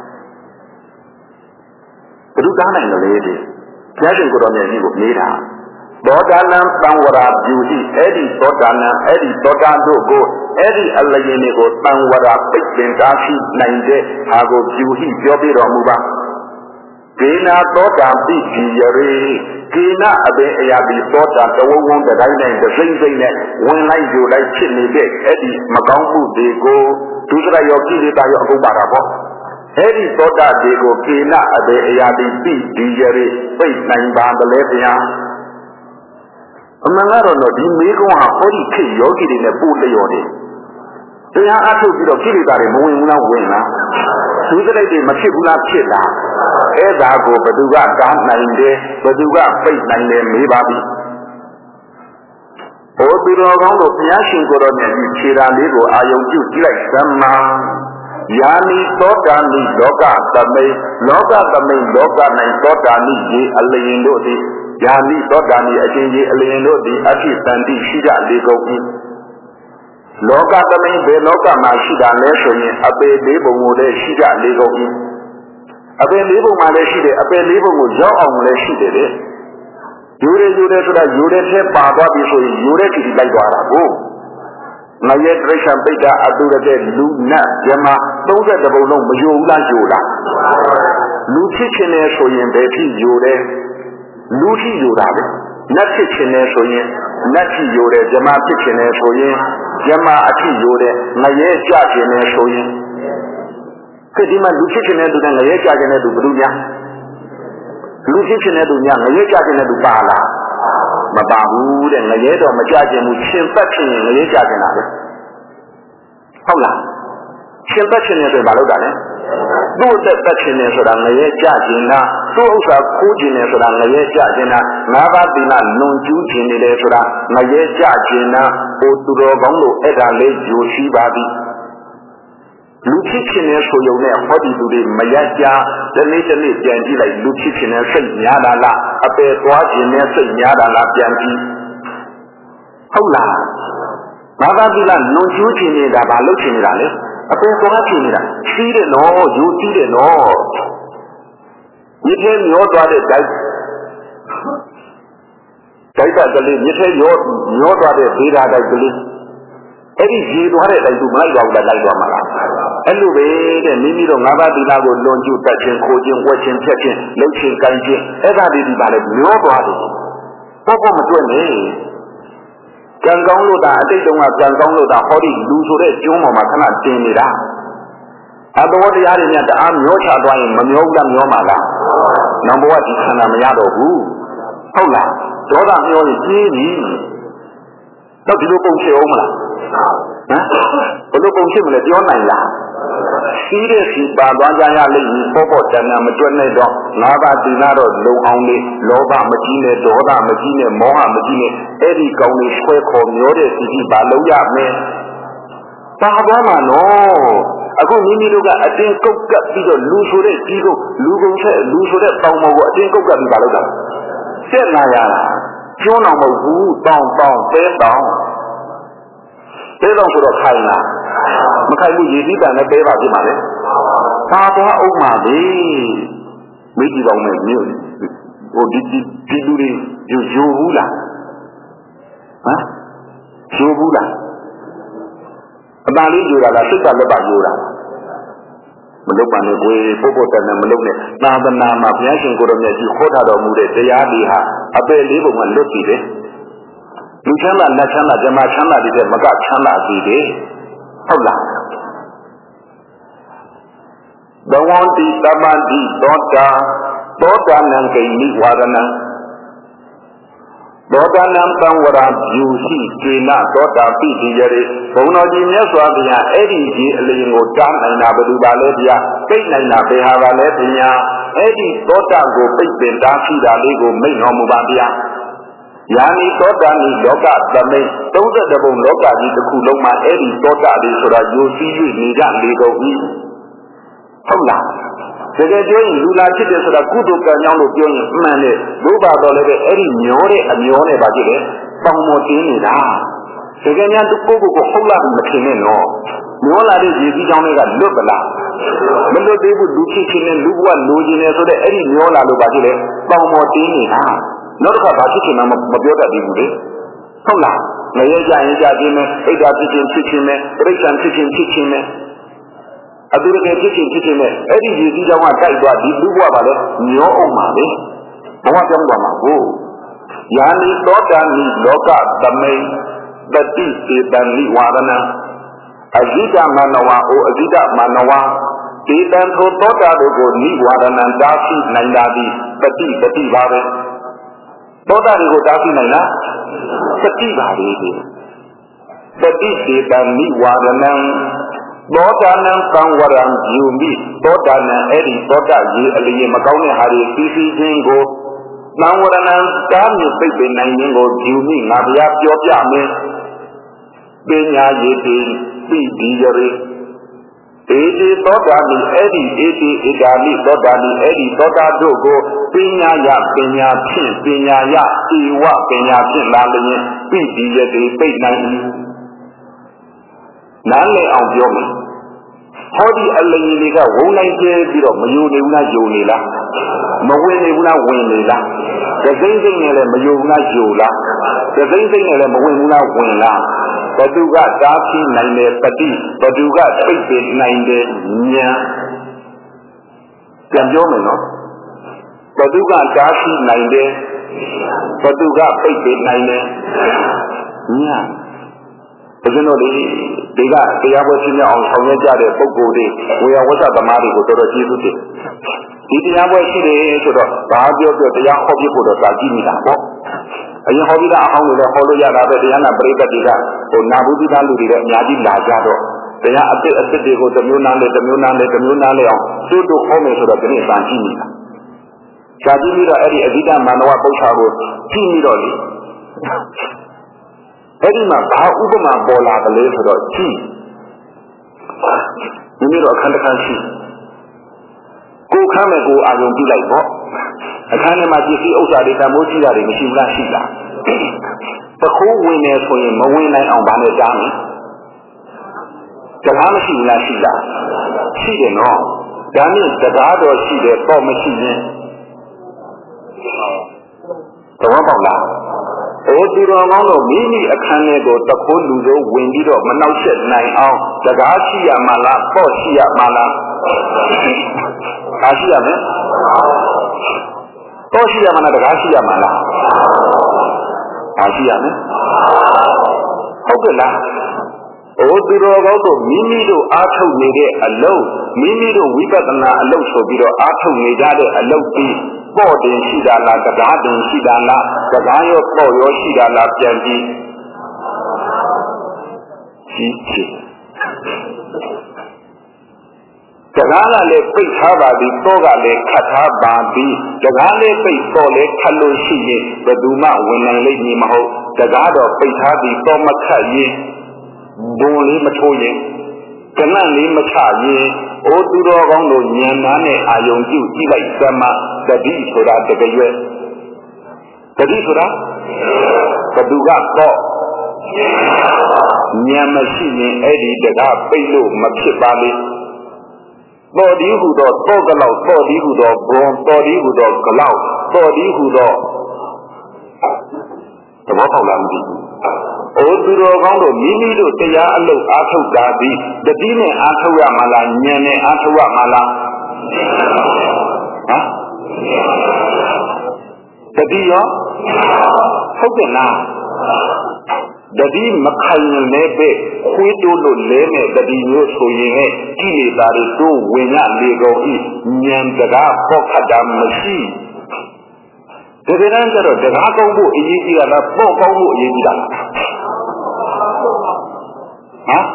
ဘုရုတားနိုင်တယ်လေဒီဘုရားရှင်ကိုတော်မြတ်ကြီးကိုမေးတာသောတာနံသံဝရပြုရှိအဲ့ဒီသောတာနံအဲ့ဒီသောတာတို့ကိုအဲ့ဒီအလျင်တွေကိုသံဝရပိတ်ပင်တားရှိနိုင်တဲ့ဟာကိုပြုရှိပြောပြတော်မူပါဒေနာသောတာပိဒီယရေဒေနာအဘိအယာပိသောတာတဝုံဝုံတိုင်းတိုင်းစိမ့်စိမ့်နဲ့ဝင်လိုက်ယူလိုက်ဖြစ်နေတဲ့အဲ့ဒီမကောင်းမှုတွေကိုဒုစရယောကိလေသာယောအကုန်ပါတာပေါ့အဲ့ဒီသောတာတွေကိုဒေနာအဘိအယာပိဒီယရေပိတ်နိုင်ပါသလဲဗျာအမှန်ကတော့ဒီမေကုန်းဟာဟောဒီခေတ်ယောဂီတွေနဲ့ပို့လျော်တယ်တရားအထုတ်ပြီးတော့ကိလေသာတွေမဝင်ဘူးလားဝင်လားဒုစရိုက်တွေမဖြစ်ဘူးလားဖြစ်လားအဲ့ဒါကိုဘသူကတားနိုင်တယ်ဘသူကပိတ်နိုင်တယ်မေးပါပြီဟောသူတော်ကောင်းတို့ဘုရားရှင်ကိုယ်တော်မြတ်ကြီးခြေရာလေးကိုအာယုံပြုကြည့်လိုက်သမ်းမာယာနိသောတာနိလောကသမိန်လောကသမိန်လောက၌သောတာနိရေအလျင်တို့သည်ယာနိသောတာနိအချင်းကြီးအလျင်တို့သည်အဖြစ်တန်တိရှိကြလေကုန်၏လောကသမိန်ဘယ်လောကမှာရှိတာလဲဆိုရင်အပေလေးပုံကိုလည်းရှိကြလေကုန်၏အပေလေးပုံမှာလည်းရှိတယ်အပေလေးပုံကိုရောက်အောင်လည်းရှိတယ်လေယူရဲဆိုတာယူရဲထဲပါသွားပြီဆိုရင်ယူရဲကြည့်လိုက်သွားတာကိုငရဲတရိစ္ဆာန်ပိဋကအတုရတဲ့လူနတ်ဇမ30ပုံလုံးမယိုဘူးလားယိုလားလူဖြစ်ခြင်းနဲ့ဆိုရင်ဘယ်ဖြစ်ယိုတယ်လူဖြစ်ယိုတာပဲနတ်ဖြစ်ခြင်းနဲ့ဆိုရင်နတ်ဖြစ်ယိုတယ်ဇမဖြစ်ခြင်းနဲ့ဆိုရင်ဇမအဖြစ်ယိုတယ်ငရဲကြခြင်းနဲ့ဆိုရင်ဒီမှာလူဖြစ်ခြင်းနဲ့သူကငရဲကြခြင်းနဲ့သူဘယ်လိုများလူဖြစ်ခြင်းနဲ့သူများငရဲကြခြင်းနဲ့သူပါလားမပါဘူးတဲ့ငရဲတော့မကြခြင်းဘူးရှင်သက်ခြင်းငရဲကြခြင်းလားပဲဟုတ်လားရှင်သက်ခြင်းနဲ့ဆိုရင်ဘာလို့တာလဲသူ့အသက်သက်ခြင်းနဲ့ဆိုတာငရဲကြခြင်းလားသူ့ဥစ္စာခိုးခြင်းနဲ့ဆိုတာငရဲကြခြင်းလားငါးပါးသီလလွန်ကျူးခြင်းနဲ့ဆိုတာငရဲကြခြင်းလားဟိုသူတော်ကောင်းတို့အဲ့ဒါလေးယူရှိပါသည်လူဖြစ်ခြင်းနဲ့ဆိုရုံနဲ့ဟောဒီသူတွေမရကြဒီနေ့ပြန်ကြည့်လိုက်လူဖြစ်ခြင်းနဲ့စိတ်များတာလားအပယ်သွားခြင်းနဲ့စိတ်များတာလားပြန်ကြည့်ဟုတ်လားဘာသာတိလားလွန်ကျူးခြင်းနေတာဘာလုပ်ခြင်းနေတာလဲအပယ်သွားခြင်းနေတာစီးတယ်နော်ယူစီးတယ်နော်ဒီထဲမျောသွားတဲ့တိုက်ကလေးဒီထဲမျောသွားတဲ့ဒေတာတိုက်ကလေးအဲ့ဒီရေသွားတဲ့တိုက်သူမလိုက်တော့ဘူးလိုက်သွားမှာလားအဲ့လိုပဲတဲ့မိမိတို့ငါးပါးသီလကိုလွန်ကျူးတတ်ခြင်းခိုးခြင်းဝှက်ခြင်းဖြတ်ခြင်းလှုပ်ခြင်းကိုင်းခြင်းအဲ့ဒါတွေဒီပါလေမျောသွားတယ်ပေါ့မတွေ့နဲ့ကံကောင်းလို့ဒါအတိတ်တုန်းကကံကောင်းလို့ဒါဟောဒီလူဆိုတဲ့ကျုံးပေါ်မှာခဏတင်နေတာအတော်တရားတွေနဲ့တအားမျောချသွားရင်မမျောဘူးလားမျောမှာလားနောက်ဘဝဒီခန္ဓာမရတော့ဘူးဟုတ်လားဒေါသမျောရင်ကြီးပြီတော့ဒီလိုပုံဖြစ်အောင်မလားဟမ်ဘယ်လိုပုံဖြစ်မလဲပြောနိုင်လားစီးတဲ့စီပါသွားကြရလိမ့်မည်ပေါ့ပေါ့တန်တန်မကျွတ်နဲ့တော့ငါးပါးသီလတော့လုံအောင်လေလောဘမကြီးနဲ့ဒေါသမကြီးနဲ့မောဟမကြီးနဲ့အဲ့ဒီကောင်းလေးဆွဲခေါ်မျောတဲ့စီကြီးပါလုံးရမယ်ပါသွားမှာနော်အခုမိမိတို့ကအတင်းကုတ်ကပ်ပြီးတော့လူဆိုတဲ့ကြီးကိုလူကုန်ဆက်လူဆိုတဲ့တောင်ပေါ်ကိုအတင်းကုတ်ကပ်ပြီးပါလို့တာဆက်လာရတာကျွန်းတော်မဟုတ်ဘူးတောင်တဲတောင်ဆိုတော့ခိုင်လားမခိုင်ဘူးရေသီးတန်နဲ့တဲပါဖြစ်ပါလေပါသွားအောင်ပါလေမိကြီးပေါင်းနဲ့မြို့ဟိုဒီလူတွေယူဘူးလားဟမ်ယူဘူးလားအတန်လေးယူတာလားစိတ်ကလက်ပါယူတာမလုပ်ပါနဲ့ကိုယ်ပုဂ္ဂိုလ်တဏ္ဍမလုပ်နဲ့သာသနာမှာဘုရားရှင်ကိုယ်တော်မြတ်ကြီးခေါ်ထားတော်မူတဲ့တရားတွေဟာအပယ်လေးပုံကလွတ်ပြီလေလူချမ်းသာလက်ချမ်းသာဇမချမ်းသာတွေမကချမ်းသာစီတယ်ဟုတ်လားဘဝန္တိတမန္တိသောတာနံကိနိဝါဒနံသောတာနံသံဝရယူရှိကျေနသောတာပိတိယရေဘုံတော်ကြီးမြတ်စွာဘုရားအဲ့ဒီကြီးအလင်းကိုတားနိုင်တာဘယ်သူပါလဲဗျာပိတ်နိုင်တာဘယ်ဟာပါလဲဗျာအဲ့ဒီသောတာကိုပိတ်ပင်တားရှိတာလေးကိုမိန့်တော်မူပါဗျာယာနိသောတာနိလောကသမိတ်32ဘုံလောကကြီးတစ်ခုလုံးမှာအဲ့ဒီသောတာလေးဆိုတာယိုစီး၍နေကြလေကုန်၏ဟုတ်လားတကယ်ပြောရင်လူလာဖြစ်တယ်ဆိုတာကုသိုလ်ကံကြောင့်လို့ပြောရင်မှန်တယ်ဘုရားတော်လည်းပဲအဲ့ဒီမျောတဲ့အမျောနဲ့ပါကြည့်လေပေါင်မော်တင်းနေတာတကယ်များသူကိုဟုတ်လားမထင်နဲ့နော်မျောလာတဲ့ရေကြီးကြောင်းတွေကလွတ်ပလားမလွတ်သေးဘူးလူဖြစ်ချင်းနဲ့လူဘဝလိုချင်တယ်ဆိုတဲ့အဲ့ဒီမျောလာလို့ပါကြည့်လေပေါင်မော်တင်းနေတာနောက်တစ်ခါဘာဖြစ်ချင်မှမပြောတတ်သေးဘူးလေဟုတ်လားငရဲကြရင်ကြခြင်းနဲ့အိတ်တာဖြစ်ခြင်းဖြစ်ခြင်းနဲ့ပြိဿံဖြစ်ခြင်းဖြစ်ခြင်းနဲ့အတူတကယ်ဖြစ်ခြင်းနဲ့အဲ့ဒီရည်ကြီးကြောင့်ကတိုက်သွားဒီလူဘဝပါလေမျောအောင်ပါလေဘဝပြောင်းသွားမှာကိုယာနိသောတာနိလောကသမိတ်တတိစေတနိဝါဒနာအဇိတမနဝအိုအဇိတမနဝဒေတံသောသောတာတို့ကိုနိဝါဒနာတားရှိနိုင်တာဒီတတိပါပဲသောတာတွေကိုတားရှိနိုင်လားတတိပါလေတတိစေတနိဝါဒနာသောတာနံသံဝရံယူမိသောတာနံအဲ့ဒီသောတာရေအလျင်မကောင်းတဲ့ဟာတွေသိသိချင်းကိုသံဝရဏံတားမြစ်ပိတ်ပင်နိုင်ခြင်းကိုယူမိငါဘုရားပြောပြမယ်ပညာရည်တိပိဒီရရေဧတိသောတာနိအဲ့ဒီဧတိဧတာနိသောတာနိအဲ့ဒီသောတာတို့ကိုပညာရပညာဖြင့်ပညာရဧဝပညာဖြင့်လာလျင်ပိဒီရတိပိတ်နိုင်၏နားလည်အောင်ပြောမယ်ဟောဒီအလင်းတွေကဝုန်းလိုက်ကျဲပြီးတော့မယိုနေဘူးလားယိုနေလားမဝင်နေဘူးလားဝင်နေလားတစိမ့်စိမ့်နဲ့လည်းမယိုဘူးလားယိုလားတစိမ့်စိမ့်နဲ့လည်းမဝင်ဘူးလားဝင်လားဘသူကတားဆီးနိုင်တဲ့ပฏิဘသူကပိတ်ပင်နိုင်တဲ့ဉာဏ်ပြန်ပြောမယ်နော်ဘသူကတားဆီးနိုင်တဲ့ဘသူကပိတ်ပင်နိုင်တဲ့ဉာဏ်ဘုရားတို့ဒီကတရားပွဲချင်းအောင်ဆောင်ရွက်ကြတဲ့ပုဂ္ဂိုလ်တွေဝေယဝတ္တသမားတွေကိုတော်တော်ကျေးဇူးတင်ဒီတရားပွဲရှိတယ်ဆိုတော့ဘာပြောတရားဟောပြဖို့တော့စာကြည့်နေတာပေါ့အရင်ဟောပြီးသားအဟောင်းတွေလည်းဟောလို့ရတာပဲတရားနာပရိသတ်တွေကဟိုနာဘူးသီးသားလူတွေလည်းအများကြီးလာကြတော့တရားအစ်တွေကိုတစ်မျိုးနားလေအောင်တို့ဟောမယ်ဆိုတော့ဒီနေ့စာကြည့်နေတာစာကြည့်ပြီးတော့အဲ့ဒီအဓိကမန္တဝပု္ပ္ပာကိုကြည့်ပြီးတော့လေအဲ့ဒီမှာဘာဥပမာပေါ်လာကလေးဆိုတော့ကြည့်ဒီနေ့တော့အခန်းတစ်ခန်းရှိကိုခမ်းမဲ့ကိုအာရုံပြုလိုက်ပေါ့အခန်းထဲမှာပစ္စည်းဥစ္စာတွေတမိုးကြီးတာတွေမရှိဘူးလားရှိလားတခိုးဝင်နေဆိုရင်မဝင်နိုင်အောင်ဗာနဲ့ကြားမယ်တရားမရှိဘူးလားရှိလားရှိတယ်နော်ဒါနဲ့တရားတော်ရှိတယ်ပေါ့မရှိရင်သဘောပေါက်လားသူတော်ကောင်းတို့မိမိအခန်းထဲကိုတခိုးလူတို့ဝင်ပြီးတော့မနှောက်ယှက်နိုင်အောင်စကားရှိရမလားပေါ့ရှိရမလားအားရှိရမယ်ပေါ့ရှိရမလားစကားရှိရမလားအားရှိရမယ်ဟုတ်ကဲ့လားသူတော်ကောင်းတို့မိမိတို့အားထုတ်နေတဲ့အလုပ်မိမိတို့ဝိပဿနာအလုပ်ဆိုပြီးတော့အားထုတ်နေကြတဲ့အလုပ်ပြီးပေါ့တင်ရှိတာလားတရားတင်ရှိတာလားတရားရောပေါ့ရောရှိတာလားပြန်ပြီးရှိချင်တရားကလည်းပိတ်ထားပါသည်တော့ကလည်းခတ်ထားပါသည်တရားလည်းပိတ်တော့လည်းခတ်လို့ရှိရင်ဘယ်သူမှဝင်နိုင်လိမ့်မည်မဟုတ်တရားတော့ပိတ်ထားသည်တော့မခတ်ရင်ဘုံလေးမထိုးရင်ကနတ်လေးမချရင်အိုးသူတော်ကောင်းတို့ဉာဏ်သားနဲ့အာယုံပြုကြည့်လိုက်သမှာတတိဆိုတာတကယ်ရွယ်တတိဆိုတာဘသူကတော့ဉာဏ်မရှိရင်အဲ့ဒီတရားပိတ်လို့မဖြစ်ပါလေတော်ဒီဟုသောတောကလောက်တော်ဒီဟုသောဘွန်တော်ဒီဟုသောကလောက်တော်ဒီဟုသောသဘောပေါက်လားမသိဘူး။အိုသူတော်ကောင်းတို့မိမိတို့တရားအလုပ်အားထုတ်တာသည်တတိနဲ့အားထုတ်ရမလားဉာဏ်နဲ့အားထုတ်ရမလားဟမ်တတိရောဟုတ်တယ်လားတတိမခိုင်ရင်လည်းပဲခွေးတိုးလို့လဲနဲ့တတိမျိုးဆိုရင်လည်းကိလေသာတွေတိုးဝင်ရလေကုန်၏ဉာဏ်တရားပေါ့ခတ်တာမရှိတကယ်တမ်းကျတော့တရားကောင်းဖို့အရေးကြီးတာလားပေါ့ကောင်းဖို့အရေးကြီးတာလားဟမ်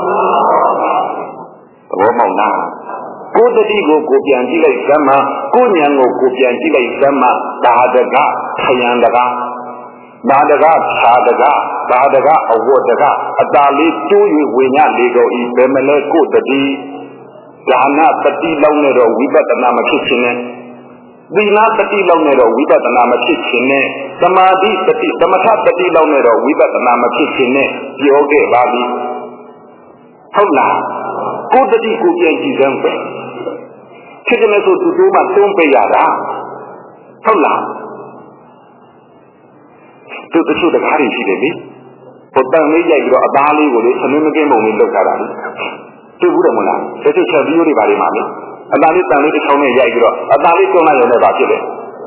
သဘောပေါက်လားကိုယ်တတိကိုကိုပြန်ကြည့်လိုက်သမ်းကိုဉာဏ်ကိုကိုပြန်ကြည့်လိုက်သမ်းဒါတကခယံတကားဒါတကားခြာတကားဒါတကားအဝတ်တကားအတာလေးကျိုး၍ဝင်ရလေကုန်၏ဘယ်မလဲကိုယ်တတိဒါနတတိလောက်နဲ့တော့ဝိပဿနာမဖြစ်ခြင်းနဲ့သီလတတိလောက်နဲ့တော့ဝိပဿနာမဖြစ်ခြင်းနဲ့သမာဓိတတိသမထတတိလောက်နဲ့တော့ဝိပဿနာမဖြစ်ခြင်းနဲ့ပြောခဲ့ပါပြီဟုတ်လားကိုယ်တတိကိုပြန်ကြည့်စမ်းပဲဖြစ်တယ်ဆိုသူတို့မှသုံးပေးရတာဟုတ်လားသူတချို့တကားတွေရှိတယ်လေဟိုတန်လေးရိုက်ပြီးတော့အသားလေးကိုလေသမင်းမကင်းပုံလေးလောက်ထားတာလေတွေ့ဘူးတယ်မလားတချို့ချက်ပြီးရိုးတွေပါလိမ့်မှာလေအသားလေးတန်လေးတစ်ချောင်းနဲ့ရိုက်ပြီးတော့အသားလေးတွန်းလိုက်ရုံနဲ့ပါဖြစ်တယ်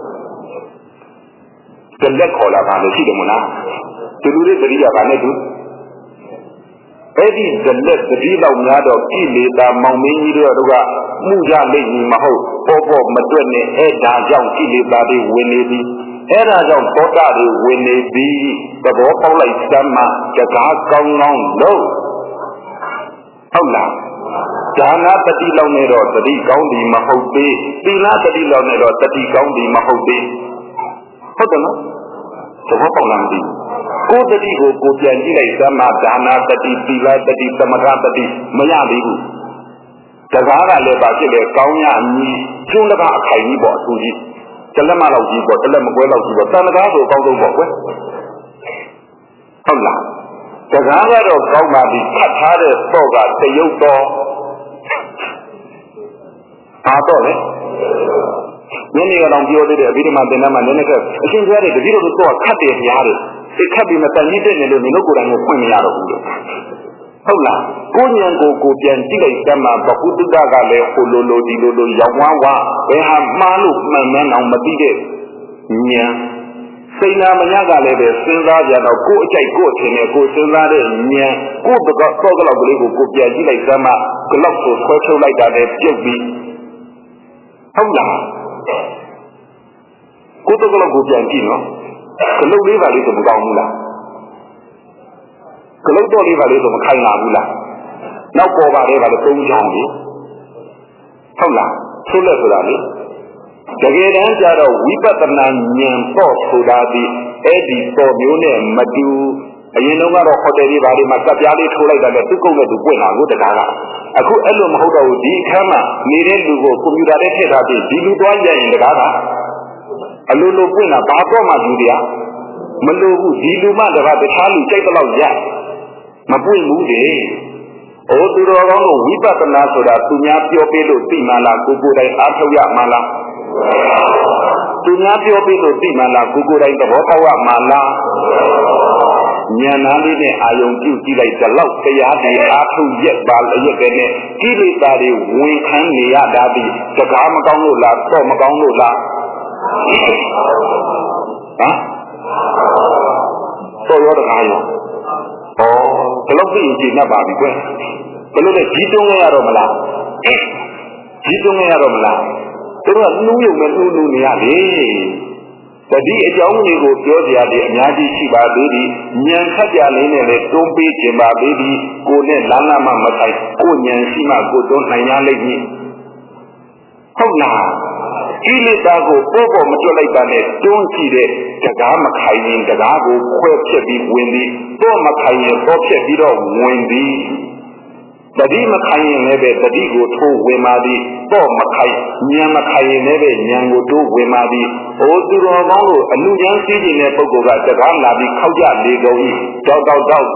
ကြလက်ခေါ်လာပါလို့ရှိတယ်မလားဒီလူတွေတတိယပါနဲ့သူအဲ့ဒီကြလက်တတိလောက်များတော့ကိလေသာမောင်မင်းကြီးတို့ကမှုကြလိမ့်မည်မဟုတ်ပေါ်ပေါ်မတွက်နဲ့အဲ့ဒါကြောင့်ကိလေသာတွေဝင်နေပြီအဲ့ဒါကြောင့်သောတာတွေဝင်နေပြီသဘောပေါက်လိုက်စမ်းမှတကားကောင်းကောင်းလို့ဟုတ်လားဒါနတတိလောက်နဲ့တော့တတိကောင်းပြီမဟုတ်သေးသီလတတိလောက်နဲ့တော့တတိကောင်းပြီမဟုတ်သေးဟုတ်တယ်နော်သဘောပေါက်လားမသိဘူးကိုယ်တတိကိုကိုပြန်ကြည့်လိုက်စမ်းမှဒါနတတိသီလတတိသမထတတိမရသေးဘူးတကားကလည်းပါဖြစ်တယ်ကောင်းရမည်ကျွန်းတကားအခိုင်ကြီးပေါ့အထူးကြီးတလက်မလောက်ကြီးပေါ့တလက်မကွဲလောက်ကြီးပေါ့တန်တကားဆိုအကောင်းဆုံးပေါ့ကွယ်ဟုတ်လားတကားကတော့ကောင်းပါပြီခတ်ထားတဲ့တော့ကတရုပ်တော်အားတော့လေညနေကတော့ပြောသေးတယ်အဘိဓမ္မာသင်တန်းမှာနည်းနည်းကအရှင်ဘုရားတွေတတိယတို့တော့ခတ်တယ်ဘုရားတွေဒီခတ်ပြီးမတန်ကြီးတဲ့နေလို့ဒီလိုကိုယ်တိုင်ကိုဖွင့်မရတော့ဘူးလို့ဟုတ်လားကိုဉာဏ်ကိုပြန်ကြည့်လိုက်သမှာဘဟုတုတ္တကလည်းဟိုလိုဒီလိုရောင်ဝါးဝါဘယ်ဟာမှားလို့မှန်မှန်းအောင်မသိတဲ့ဉာဏ်စိတ်နာမညကလည်းပဲစဉ်းစားကြတော့ကိုယ်အကြိုက်ကိုယ်အထင်နဲ့ကိုယ်စဉ်းစားတဲ့ဉာဏ်ကိုယ်တော့ကလောက်ကလေးကိုပြန်ကြည့်လိုက်သမှာကလောက်ကိုဆွဲထုတ်လိုက်တာနဲ့ပြုတ်ပြီးဟုတ်လားကိုယ်တော့ကလောက်ကိုပြန်ကြည့်နော်ကလုတ်လေးပါလေးဆိုမကောင်းဘူးလားကလုတ်တော့လေးပါလေးဆိုမခိုင်လာဘူးလားနောက်ပေါ်ပါလေပါလို့သုံးချောင်းလေဟုတ်လားဆုလက်ဆိုတာလေတကယ်တမ်းကျတော့ဝိပဿနာဉာဏ်တော့ဆိုတာဒီအဲ့ဒီပေါ်မျိုးနဲ့မတူအရင်တော့ကတော့ဟိုတယ်တွေဘာတွေမှာစက်ပြားလေးထိုးလိုက်တာနဲ့သူ့ကုန်းနဲ့သူပွင့်လာကိုတကားကအခုအဲ့လိုမဟုတ်တော့ဘူးဒီအခန်းမှာနေတဲ့လူကိုကွန်ပျူတာနဲ့ထည့်ထားပြီးဒီလူသွားရရင်တကားကအလိုလိုပွင့်လာဘာတော့မှယူတရားမလိုဘူးဒီလူမှတကားတခြားလူကြိုက်တော့ရမပွင့်ဘူးလေအိုးသူတော်ကောင်းတို့ဝိပဿနာဆိုတာသူများပြောပေးလို့သိမှလားကိုယ်တိုင်အားထုတ်ရမှလားသူများပြောပေးလို့သိမှလားကိုယ်တိုင်သဘောပေါက်ရမှလားဉာဏ်သားလေးနဲ့အာယုံပြုကြည့်လိုက်တဲ့လောက်တရားတွေအားထုတ်ရက်ပါလျက်တဲ့နဲ့ကိလေသာတွေဝင်ခန်းနေရတာဒီစကားမကောင်းလို့လားတော့မကောင်းလို့လားဟမ်တော့ရောတကားရောဘယ်လောက်သိရင်ကြည်နှပ်ပါပြီကွယ်ဘယ်လိုလဲကြီးတွန်းရတော့မလားကြီးတွန်းရတော့မလားတသူတို့ကနှူးရုံနဲ့နှူးနေရလေတတိအကြောင်းလေးကိုပြောကြရတယ်အများကြီးရှိပါသေးသည်ဉာဏ်ခက်ကြလေးနဲ့လည်းတွန်းပေးခြင်းပါသေးသည်ကိုယ်နဲ့လမ်းလာမှမဆိုင်ကိုယ်ဉာဏ်ရှိမှကိုယ်တွန်းနိုင်ရလိမ့်မည်ဟုတ်လားကိလေသာကိုပေါ်မကျွတ်လိုက်တာနဲ့တွန်းကြည့်တဲ့တရားမခိုင်ရင်တရားကိုခွဲဖြက်ပြီးဝင်ပြီးတော့မခိုင်ရင်တော့ဖြက်ပြီးတော့ဝင်ပြီးတတိမခိုင်ရင်လည်းပဲတတိကိုထိုးဝင်ပါသည်တော့မခိုင်ဉာဏ်မခိုင်ရင်လည်းပဲဉာဏ်ကိုတိုးဝင်ပါသည်ဟိုသူတော်ကောင်းတို့အလူဉာဏ်သိနေတဲ့ပုဂ္ဂိုလ်ကတရားလာပြီးခောက်ကြလေကုန်၏တောက်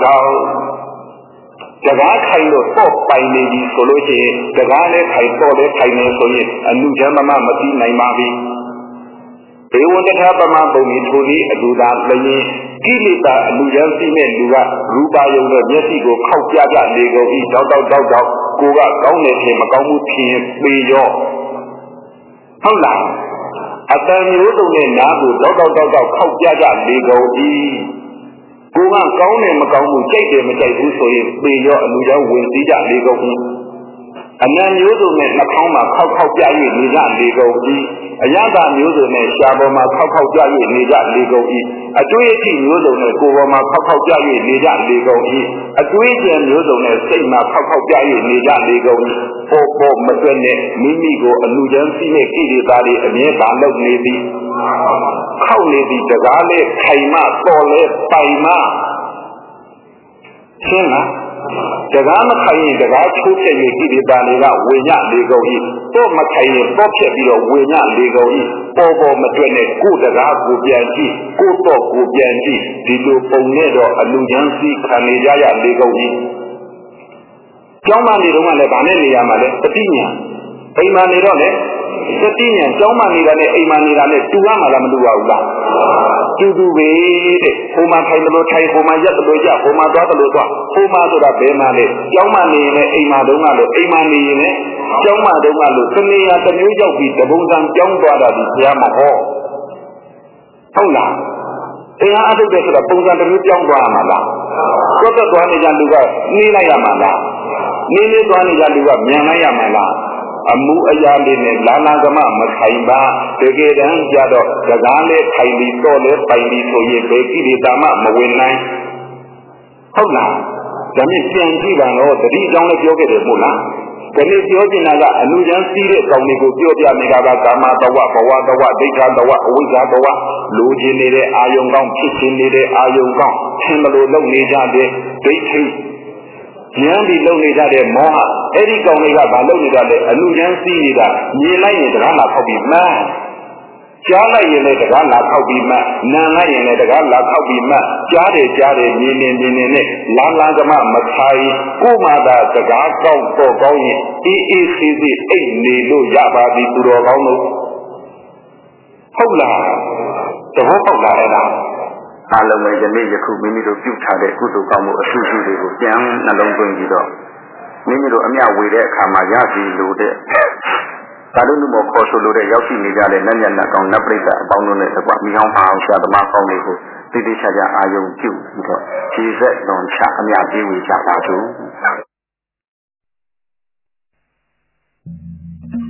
တရားခိုင်လို့တော့ပိုင်နေပြီဆိုလို့ရှိရင်တရားလည်းခိုင်တော့လည်းခိုင်နေဆိုရင်အလူဉာဏ်မသိနိုင်ပါပြီဒေဝတ္ထပမပုံဤထိုနည်းအတူသာလျင်ကိလေသာအလူဉာဏ်သိတဲ့လူကရူပါယုံနဲ့မျက်စိကိုခောက်ပြလေကုန်၏တောက်ကိုကကောင်းတယ်ထင်မကောင်းဘူးထင်ပေရောဟုတ်လားအတန်မျိုးစုံနဲ့နားကိုတောက်ခောက်ပြလေကုန်၏ကိုကကောင်းတယ်မကောင်းဘူးကြိုက်တယ်မကြိုက်ဘူးဆိုရင်ပေရောအလူဉာဏ်ဝင်သိကြလေကုန်၏အနံမျိုးစုံနဲ့နှာခေါင်းမှာခောက်ပြ၍နေကြလေကုန်၏အယတမျိုးစုံနဲ့ရှားပေါ်မှာခောက်ပြ၍နေကြလေကုန်၏အတွေ့အထိမျိုးစုံနဲ့ကိုယ်ပေါ်မှာခောက်ပြ၍နေကြလေကုန်၏အတွေ့အကြံမျိုးစုံနဲ့စိတ်မှာခောက်ပြ၍နေကြလေကုန်၏ပေါ်မတွက်နဲ့မိမိကိုအလူဉာဏ်သိတဲ့ကိလေသာတွေအမြဲပါလုပ်နေသည်ခောက်နေသည်တရားလေးခိုင်မှတော်လဲပိုင်မှရှင်းလားတရားမခိုင်ရင်တရားချိုးဖြက်၍ကိလေသာတွေကဝေညလေကုန်၏တော့မခိုင်ရင်တော့ဖြက်ပြီးတော့ဝေညလေကုန်၏ပေါ်မတွက်နဲ့ကိုယ်တရားကိုပြန်ကြည့်ကိုယ်တော့ကိုပြန်ကြည့်ဒီလိုပုံနဲ့တော့အလူဉာဏ်သိခံနေကြရလေကုန်၏ကျောင်းမနေတော့ကလည်းဗာနဲ့နေရမှာလဲတတိညာအိမ်မှာနေတော့လေတတိညာကျောင်းမနေတာနဲ့အိမ်မှာနေတာနဲ့တူရမှာလားမတူပါဘူးလားတူပဲတဲ့ဟိုမှာထိုင်လို့ထိုင်ဟိုမှာရက်လို့ရက်ဟိုမှာသွားလို့သွားဟိုမှာဆိုတာဘယ်မှာလဲကျောင်းမနေရင်လည်းအိမ်မှာတုန်းကလို့အိမ်မှာနေရင်လည်းကျောင်းမတုန်းကလို့တနေရာတစ်မျိုးရောက်ပြီးတပုံစံကျောင်းသွားတာဒီဘုရားမဟောဟုတ်လားတရားအထုတ်တယ်ဆိုတာပုံစံတစ်မျိုးကျောင်းသွားမှာလားကိုယ်သက်သွားနေကြလူကနေလိုက်ရမှာလားနေသွားနေကြလူကမြန်လိုက်ရမှာလားအမှုအရာလေးနဲ့လာကမမခိုင်ပါတကယ်တမ်းကြတော့စကားလေးခိုင်ပြီးတော့လဲပိုင်ပြီးဆိုရင်ဘယ်ကိလေသာမှမဝင်နိုင်ဟုတ်လားဒါမြင်ပြန်ကြည့်ပါတော့တတိအကြောင်းလည်းပြောခဲ့တယ်မို့လားဒီနေ့ပြောချင်တာကအလူဉာဏ်စီးတဲ့ကောင်းလေးကိုပြောပြနေတာကကာမတဝဘဝတဝဒိဋ္ဌတဝအဝိဇ္ဇာတဝလိုချင်နေတဲ့အာယုံကောင်းဖြစ်ချင်နေတဲ့အာယုံကောင်းသင်မလို့လုပ်နေကြတဲ့ဒိဋ္ဌိဉာဏ်ပြီးလုံနေကြတဲ့မောဟအဲ့ဒီကောင်တွေကဘာလုပ်နေကြလဲအလူဉာဏ်စီးနေတာမြင်လိုက်ရင်တရားလာခောက်ပြီးမှန်းကြားလိုက်ရင်လည်းတရားလာခောက်ပြီးမှန်းနားလိုက်ရင်လည်းတရားလာခောက်ပြီးမှန်းကြားတယ်မြင်နဲ့လာကမမထိုင်ကိုမှသာတရားကောင်းတော့ကောင်းရင်အေးဆေးအိတ်နေလို့ရပါသည်သူတော်ကောင်းတို့ဟုတ်လားသဘောပေါက်လားအဲ့ဒါအားလုံးပဲယနေ့ယခုမိမိတို့ပြုထားတဲ့ကုသိုလ်ကောင်းမှုအဆူဆူတွေကိုပြန်နှလုံးသွင်းပြီးတော့မိမိတို့အမျှဝေတဲ့အခါမှာရစီလို့တဲ့သာဓုနုမောခေါ်ဆိုလို့တဲ့ရောက်ရှိနေကြတဲ့နတ်ညတ်ကောင်းနတ်ပရိသတ်အပေါင်းတို့နဲ့တကွမိဟောင်းပါအောင်ဆရာသမားကောင်းတွေကိုတိတိကျကျအာယုံပြုပြီးတော့ခြေဆက်တော်ချအမျှပြေးဝေကြပါစို့